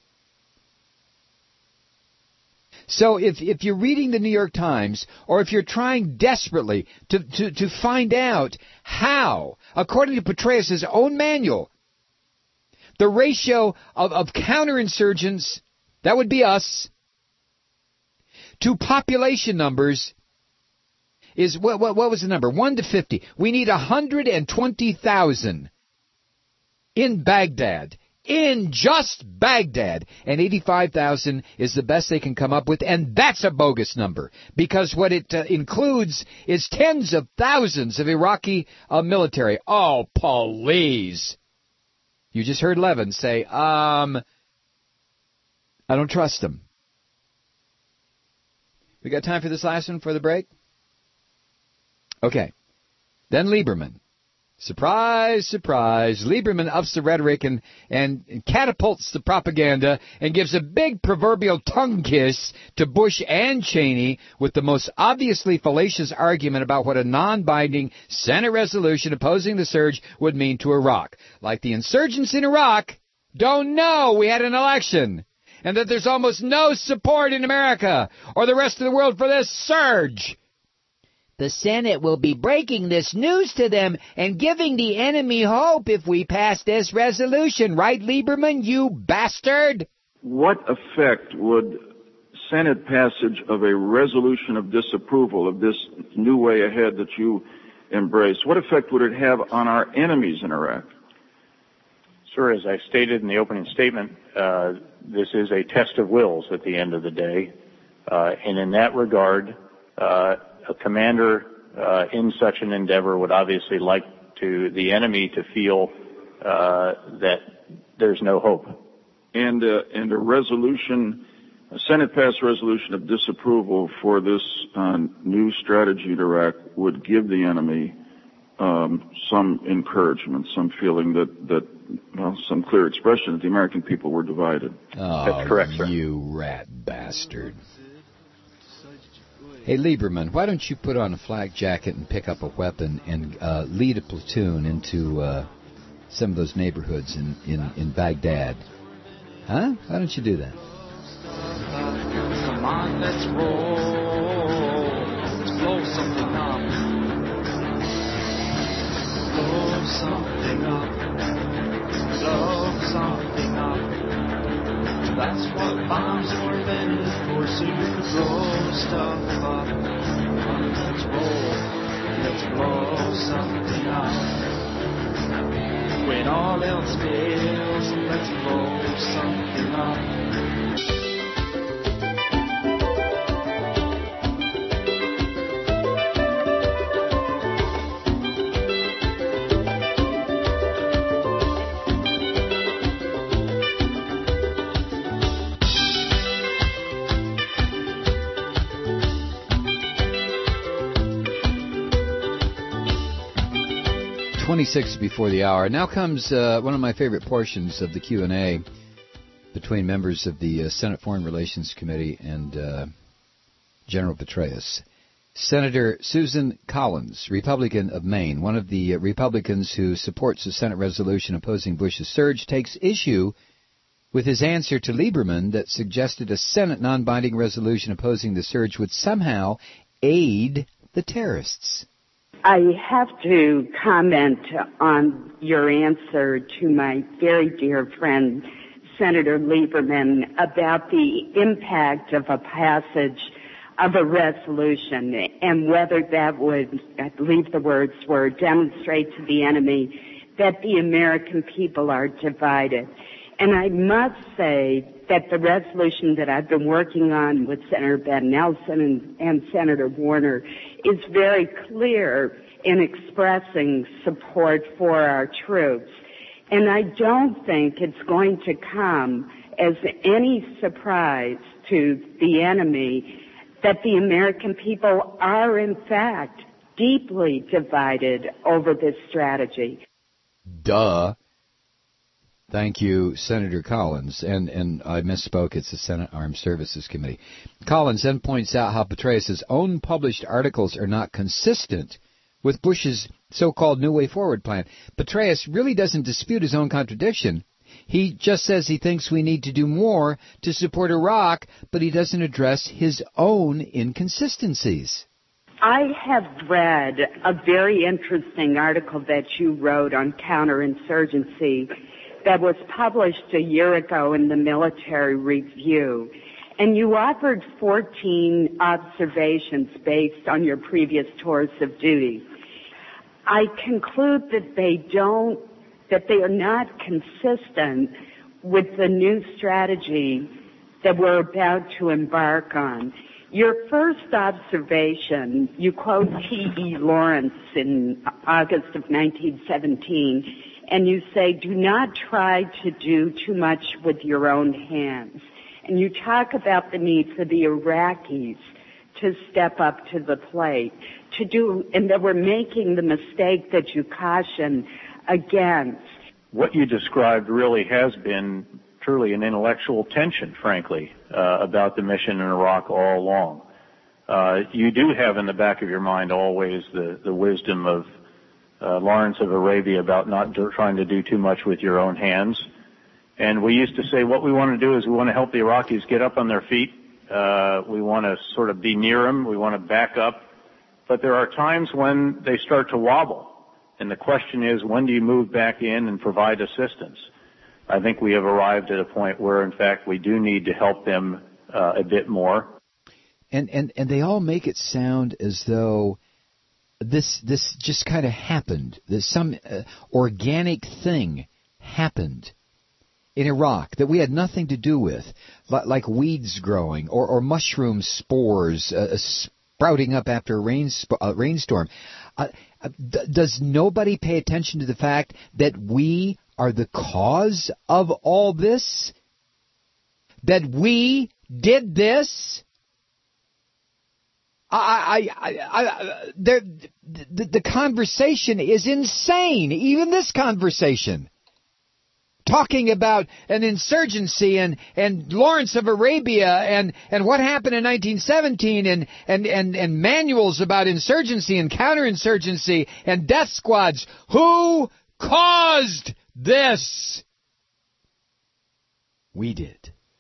So if you're reading the New York Times, or if you're trying desperately to find out how, according to Petraeus' own manual, the ratio of counterinsurgents, that would be us, to population numbers is, what was the number? 1 to 50. We need 120,000 in Baghdad. In just Baghdad. And 85,000 is the best they can come up with, and that's a bogus number. Because what it includes is tens of thousands of Iraqi military. Oh, please. You just heard Levin say, I don't trust them. We got time for this last one for the break? Okay. Then Lieberman. Surprise, surprise. Lieberman ups the rhetoric and catapults the propaganda and gives a big proverbial tongue kiss to Bush and Cheney with the most obviously fallacious argument about what a non-binding Senate resolution opposing the surge would mean to Iraq. Like the insurgents in Iraq don't know we had an election, and that there's almost no support in America or the rest of the world for this surge. The Senate will be breaking this news to them and giving the enemy hope if we pass this resolution. Right, Lieberman, you bastard? What effect would Senate passage of a resolution of disapproval of this new way ahead that you embrace, what effect would it have on our enemies in Iraq? Sir, as I stated in the opening statement, this is a test of wills at the end of the day. And in that regard, a commander in such an endeavor would obviously like the enemy to feel that there's no hope. And a resolution, a Senate-passed resolution of disapproval for this new strategy in Iraq would give the enemy some encouragement, some feeling that some clear expression that the American people were divided. Oh, that's correct, sir. You rat bastard. Hey, Lieberman, why don't you put on a flak jacket and pick up a weapon and lead a platoon into some of those neighborhoods in Baghdad? Huh? Why don't you do that? Come on, let's roll. Let's blow something up. Blow something up. Blow something up. That's what bombs are invented for, so you can blow stuff up. Let's roll. Let's blow something up. When all else fails, let's blow something up. 26 before the hour. Now comes one of my favorite portions of the Q&A between members of the Senate Foreign Relations Committee and General Petraeus. Senator Susan Collins, Republican of Maine, one of the Republicans who supports the Senate resolution opposing Bush's surge, takes issue with his answer to Lieberman that suggested a Senate non-binding resolution opposing the surge would somehow aid the terrorists. I have to comment on your answer to my very dear friend, Senator Lieberman, about the impact of a passage of a resolution and whether that would, I believe the words were, demonstrate to the enemy that the American people are divided. And I must say that the resolution that I've been working on with Senator Ben Nelson and Senator Warner is very clear in expressing support for our troops. And I don't think it's going to come as any surprise to the enemy that the American people are, in fact, deeply divided over this strategy. Duh. Thank you, Senator Collins. And I misspoke. It's the Senate Armed Services Committee. Collins then points out how Petraeus' own published articles are not consistent with Bush's so-called New Way Forward plan. Petraeus really doesn't dispute his own contradiction. He just says he thinks we need to do more to support Iraq, but he doesn't address his own inconsistencies. I have read a very interesting article that you wrote on counterinsurgency that was published a year ago in the Military Review. And you offered 14 observations based on your previous tours of duty. I conclude that they are not consistent with the new strategy that we're about to embark on. Your first observation, you quote T.E. Lawrence in August of 1917, and you say, do not try to do too much with your own hands. And you talk about the need for the Iraqis to step up to the plate, and that we're making the mistake that you caution against. What you described really has been truly an intellectual tension, frankly, about the mission in Iraq all along. You do have in the back of your mind always the wisdom of Lawrence of Arabia about not trying to do too much with your own hands. And we used to say what we want to do is we want to help the Iraqis get up on their feet. We want to sort of be near them. We want to back up. But there are times when they start to wobble. And the question is, when do you move back in and provide assistance? I think we have arrived at a point where, in fact, we do need to help them a bit more. And they all make it sound as though this just kind of happened. There's some organic thing happened. in Iraq that we had nothing to do with, like weeds growing or mushroom spores sprouting up after a rainstorm. Does nobody pay attention to the fact that we are the cause of all this? That we did this? The conversation is insane. Even this conversation, talking about an insurgency and Lawrence of Arabia and what happened in 1917 and manuals about insurgency and counterinsurgency and death squads. Who caused this? We did.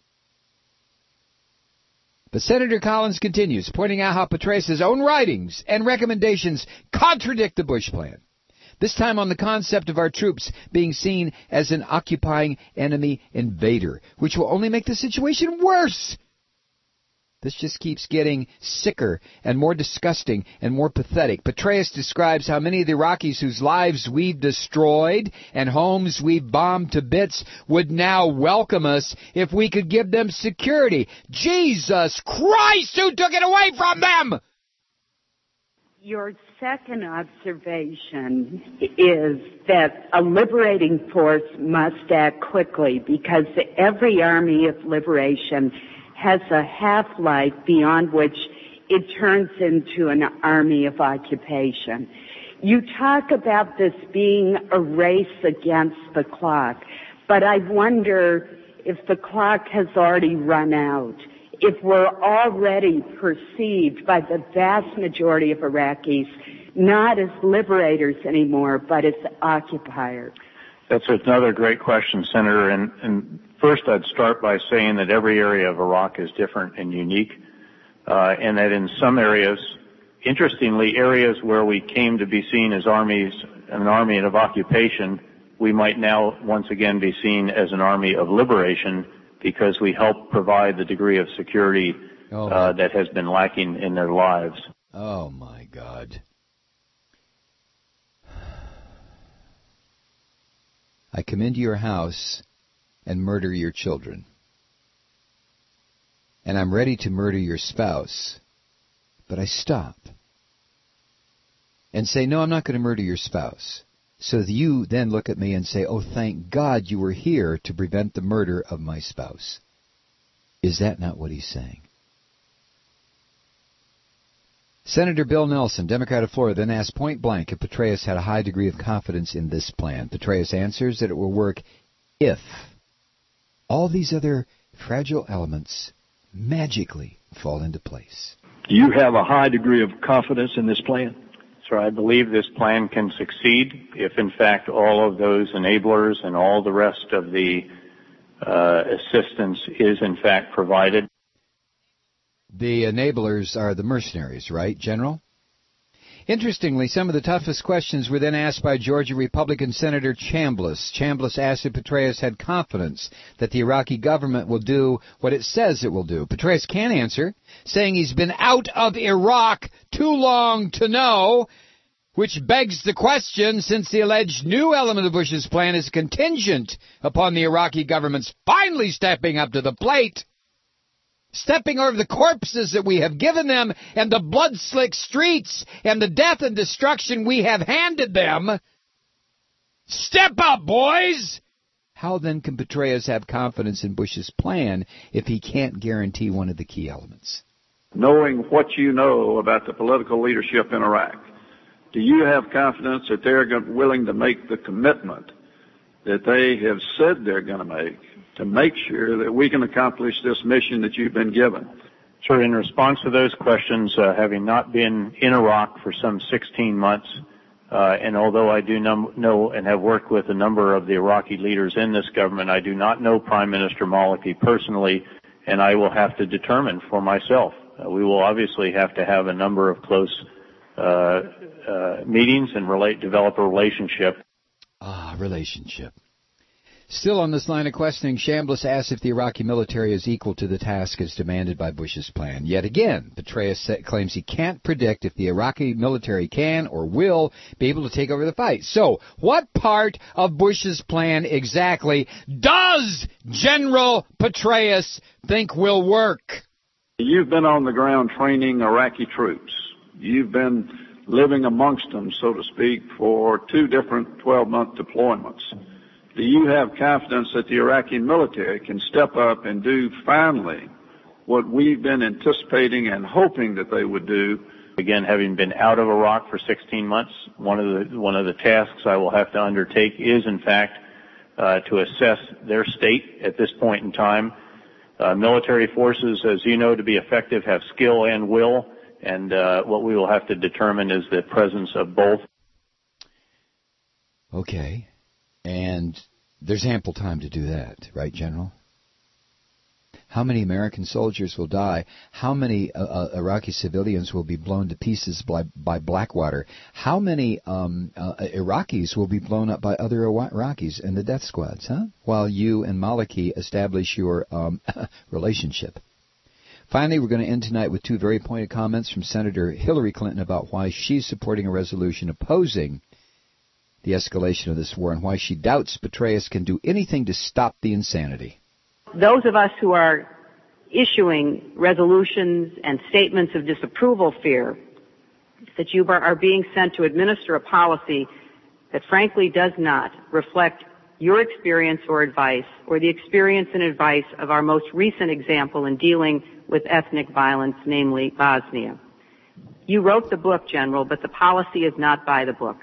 But Senator Collins continues, pointing out how Petraeus' own writings and recommendations contradict the Bush plan. This time on the concept of our troops being seen as an occupying enemy invader, which will only make the situation worse. This just keeps getting sicker and more disgusting and more pathetic. Petraeus describes how many of the Iraqis whose lives we've destroyed and homes we've bombed to bits would now welcome us if we could give them security. Jesus Christ, who took it away from them? Your second observation is that a liberating force must act quickly because every army of liberation has a half-life beyond which it turns into an army of occupation. You talk about this being a race against the clock, but I wonder if the clock has already run out, if we're already perceived by the vast majority of Iraqis not as liberators anymore, but as occupiers. That's another great question, Senator, and first, I'd start by saying that every area of Iraq is different and unique, and that in some areas, interestingly, areas where we came to be seen as an army of occupation, we might now once again be seen as an army of liberation because we help provide the degree of security that has been lacking in their lives. Oh, my God. I come into your house and murder your children. And I'm ready to murder your spouse, but I stop and say, no, I'm not going to murder your spouse. So you then look at me and say, oh, thank God you were here to prevent the murder of my spouse. Is that not what he's saying? Senator Bill Nelson, Democrat of Florida, then asked point blank if Petraeus had a high degree of confidence in this plan. Petraeus answers that it will work if all these other fragile elements magically fall into place. Do you have a high degree of confidence in this plan? Sir, I believe this plan can succeed if, in fact, all of those enablers and all the rest of the assistance is, in fact, provided. The enablers are the mercenaries, right, General? Interestingly, some of the toughest questions were then asked by Georgia Republican Senator Chambliss. Chambliss asked if Petraeus had confidence that the Iraqi government will do what it says it will do. Petraeus can answer, saying he's been out of Iraq too long to know, which begs the question, since the alleged new element of Bush's plan is contingent upon the Iraqi government's finally stepping up to the plate, stepping over the corpses that we have given them and the blood-slick streets and the death and destruction we have handed them. Step up, boys! How then can Petraeus have confidence in Bush's plan if he can't guarantee one of the key elements? Knowing what you know about the political leadership in Iraq, do you have confidence that they're willing to make the commitment that they have said they're going to make sure that we can accomplish this mission that you've been given? Sir, in response to those questions, having not been in Iraq for some 16 months, and although I do know and have worked with a number of the Iraqi leaders in this government, I do not know Prime Minister Maliki personally, and I will have to determine for myself. We will obviously have to have a number of close meetings and develop a relationship. Relationship. Still on this line of questioning, Chambliss asks if the Iraqi military is equal to the task as demanded by Bush's plan. Yet again, Petraeus claims he can't predict if the Iraqi military can or will be able to take over the fight. So, what part of Bush's plan exactly does General Petraeus think will work? You've been on the ground training Iraqi troops. You've been living amongst them, so to speak, for 2 different 12-month deployments. Do you have confidence that the Iraqi military can step up and do finally what we've been anticipating and hoping that they would do? Again, having been out of Iraq for 16 months, one of the tasks I will have to undertake is, in fact, to assess their state at this point in time. Military forces, as you know, to be effective, have skill and will, and what we will have to determine is the presence of both. Okay. And there's ample time to do that, right, General? How many American soldiers will die? How many Iraqi civilians will be blown to pieces by Blackwater? How many Iraqis will be blown up by other Iraqis and the death squads, huh? While you and Maliki establish your relationship. Finally, we're going to end tonight with 2 very pointed comments from Senator Hillary Clinton about why she's supporting a resolution opposing the escalation of this war and why she doubts Petraeus can do anything to stop the insanity. Those of us who are issuing resolutions and statements of disapproval fear that you are being sent to administer a policy that frankly does not reflect your experience or advice or the experience and advice of our most recent example in dealing with ethnic violence, namely Bosnia. You wrote the book, General, but the policy is not by the book.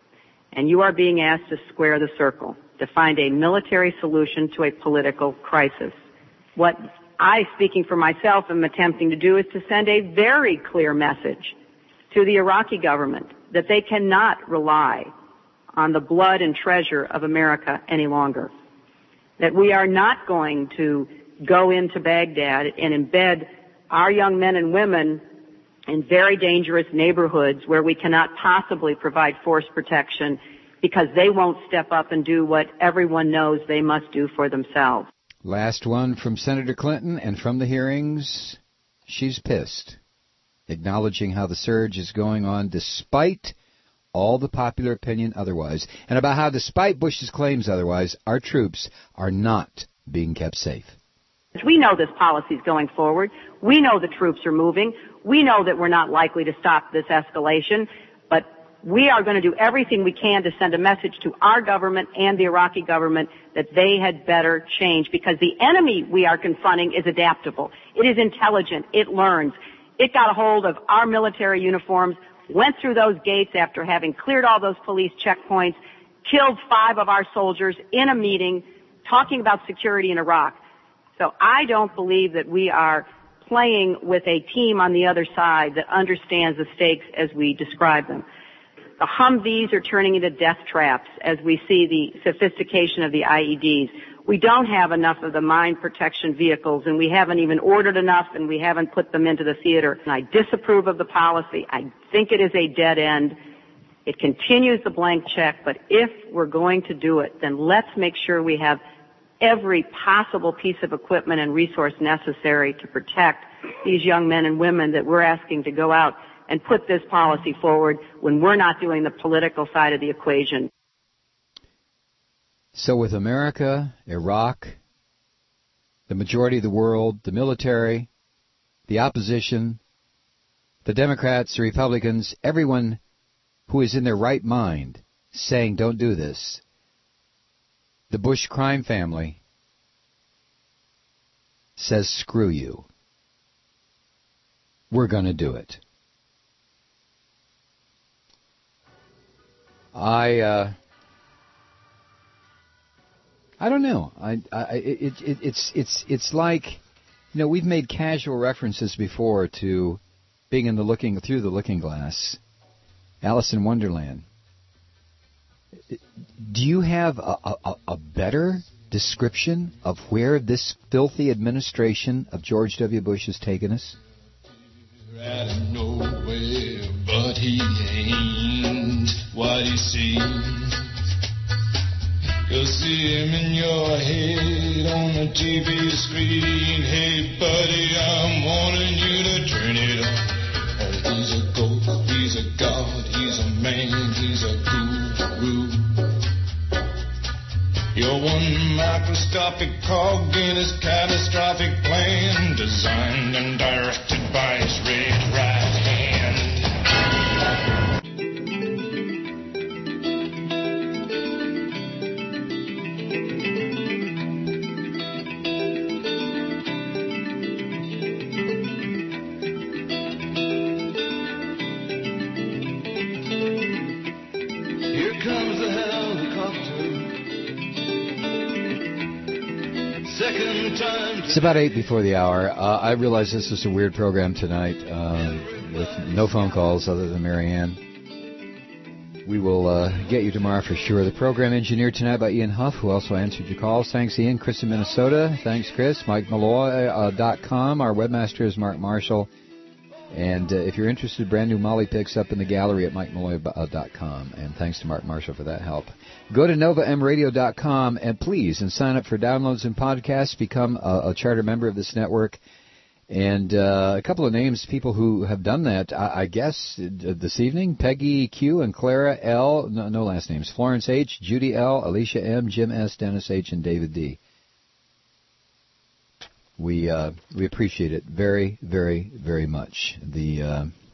And you are being asked to square the circle, to find a military solution to a political crisis. What I, speaking for myself, am attempting to do is to send a very clear message to the Iraqi government that they cannot rely on the blood and treasure of America any longer. That we are not going to go into Baghdad and embed our young men and women in very dangerous neighborhoods where we cannot possibly provide force protection because they won't step up and do what everyone knows they must do for themselves. Last one from Senator Clinton, and from the hearings, she's pissed, acknowledging how the surge is going on despite all the popular opinion otherwise, and about how despite Bush's claims otherwise, our troops are not being kept safe. We know this policy is going forward. We know the troops are moving. We know that we're not likely to stop this escalation, but we are going to do everything we can to send a message to our government and the Iraqi government that they had better change, because the enemy we are confronting is adaptable. It is intelligent. It learns. It got a hold of our military uniforms, went through those gates after having cleared all those police checkpoints, killed 5 of our soldiers in a meeting talking about security in Iraq. So I don't believe that we are playing with a team on the other side that understands the stakes as we describe them. The Humvees are turning into death traps as we see the sophistication of the IEDs. We don't have enough of the mine protection vehicles, and we haven't even ordered enough, and we haven't put them into the theater. And I disapprove of the policy. I think it is a dead end. It continues the blank check, but if we're going to do it, then let's make sure we have every possible piece of equipment and resource necessary to protect these young men and women that we're asking to go out and put this policy forward when we're not doing the political side of the equation. So with America, Iraq, the majority of the world, the military, the opposition, the Democrats, the Republicans, everyone who is in their right mind saying don't do this, the Bush crime family says screw you. We're going to do it. I don't know. It's like, you know, we've made casual references before to being in through the looking glass. Alice in Wonderland. Do you have a better description of where this filthy administration of George W. Bush has taken us? Out of nowhere, but he ain't what he seems. You'll see him in your head on the TV screen. Hey, buddy, I'm warning you to turn it off. He's a ghost, he's a god, he's a man, he's a guru. You're one microscopic cog in his catastrophic plan, designed and directed by his red right hand. It's about 8 before the hour. I realize this is a weird program tonight with no phone calls other than Marianne. We will get you tomorrow for sure. The program engineered tonight by Ian Huff, who also answered your calls. Thanks, Ian. Chris in Minnesota. Thanks, Chris. MikeMalloy.com. Our webmaster is Mark Marshall. And if you're interested, brand new Molly picks up in the gallery at MikeMalloy.com. And thanks to Mark Marshall for that help. Go to NovaMRadio.com and please sign up for downloads and podcasts. Become a charter member of this network. And a couple of names, people who have done that, I guess, this evening. Peggy Q and Clara L. No last names. Florence H., Judy L., Alicia M., Jim S., Dennis H., and David D. We appreciate it very, very, very much. There's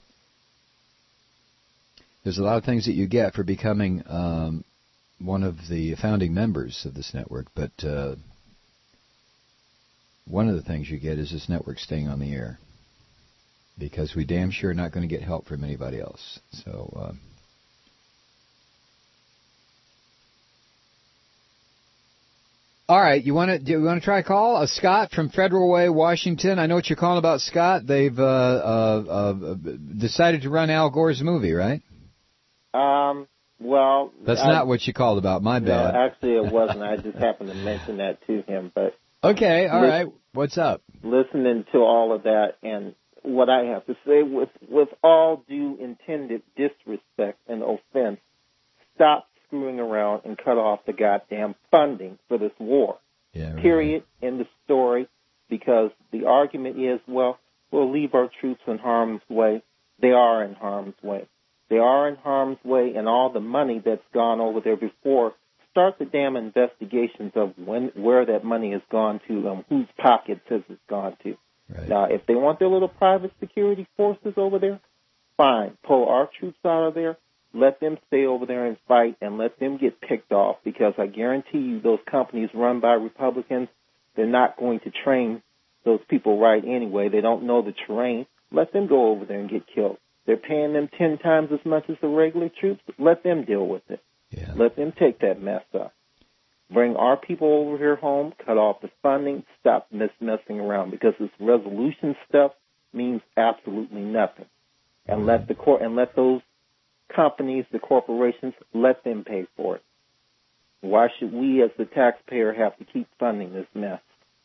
a lot of things that you get for becoming one of the founding members of this network, but one of the things you get is this network staying on the air, because we damn sure are not going to get help from anybody else. So. All right, do you want to try a call? Scott from Federal Way, Washington. I know what you're calling about, Scott. They've decided to run Al Gore's movie, right? Well, that's not what you called about. My bad. No, actually, it wasn't. I just happened to mention that to him. But okay, all right. What's up? Listening to all of that, and what I have to say, with all due intended disrespect and offense, stop screwing around and cut off the goddamn funding for this war. Yeah, right. Period. End of story. Because the argument is, well, we'll leave our troops in harm's way. They are in harm's way. They are in harm's way, and all the money that's gone over there before, start the damn investigations of where that money has gone to and whose pockets has it gone to. Right. Now, if they want their little private security forces over there, fine. Pull our troops out of there. Let them stay over there and fight, and let them get picked off, because I guarantee you those companies run by Republicans, they're not going to train those people right anyway. They don't know the terrain. Let them go over there and get killed. They're paying them 10 times as much as the regular troops. Let them deal with it. Yeah. Let them take that mess up. Bring our people over here home, cut off the funding, stop messing around, because this resolution stuff means absolutely nothing. And let those companies, the corporations, let them pay for it. Why should we, as the taxpayer, have to keep funding this mess?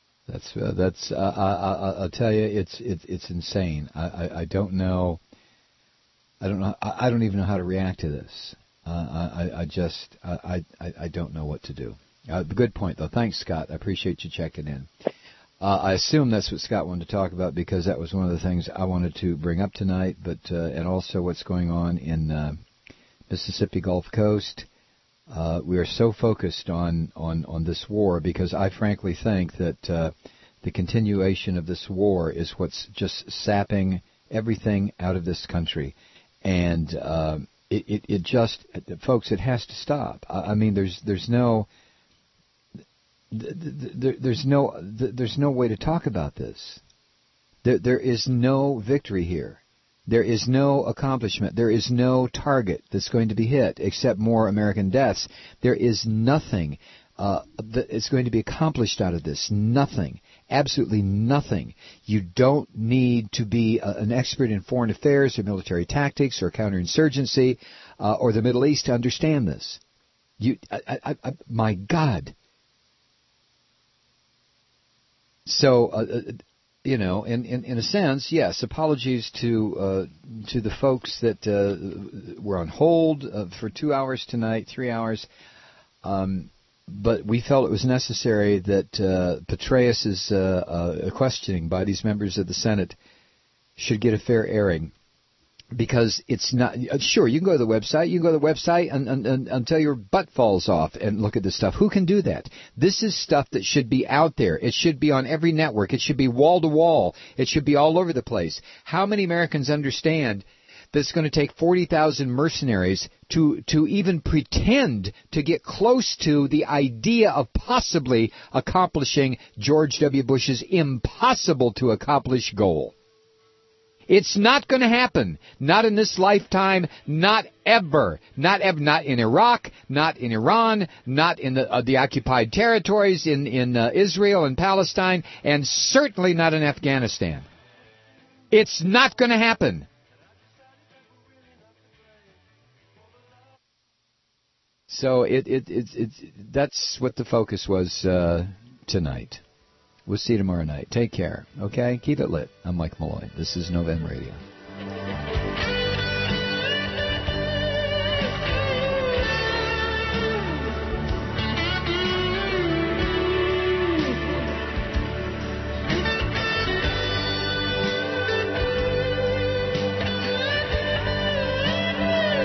I'll tell you, it's insane. I don't know. I don't even know how to react to this. I don't know what to do. Good point, though. Thanks, Scott. I appreciate you checking in. I assume that's what Scott wanted to talk about, because that was one of the things I wanted to bring up tonight, but and also what's going on in Mississippi Gulf Coast. We are so focused on this war, because I frankly think that the continuation of this war is what's just sapping everything out of this country. And it just, folks, it has to stop. I mean, there's no way to talk about this. There is no victory here. There is no accomplishment. There is no target that's going to be hit except more American deaths. There is nothing that is going to be accomplished out of this. Nothing. Absolutely nothing. You don't need to be an expert in foreign affairs or military tactics or counterinsurgency or the Middle East to understand this. My God. So, in a sense, yes, apologies to the folks that were on hold for 2 hours tonight, 3 hours. But we felt it was necessary that Petraeus' questioning by these members of the Senate should get a fair airing. Because it's not, sure, you can go to the website, until your butt falls off and look at this stuff. Who can do that? This is stuff that should be out there. It should be on every network. It should be wall to wall. It should be all over the place. How many Americans understand that it's going to take 40,000 mercenaries to even pretend to get close to the idea of possibly accomplishing George W. Bush's impossible to accomplish goal? It's not going to happen. Not in this lifetime. Not ever. Not ever. Not in Iraq. Not in Iran. Not in the occupied territories in Israel and Palestine. And certainly not in Afghanistan. It's not going to happen. So that's what the focus was tonight. We'll see you tomorrow night. Take care, okay? Keep it lit. I'm Mike Malloy. This is Novem Radio.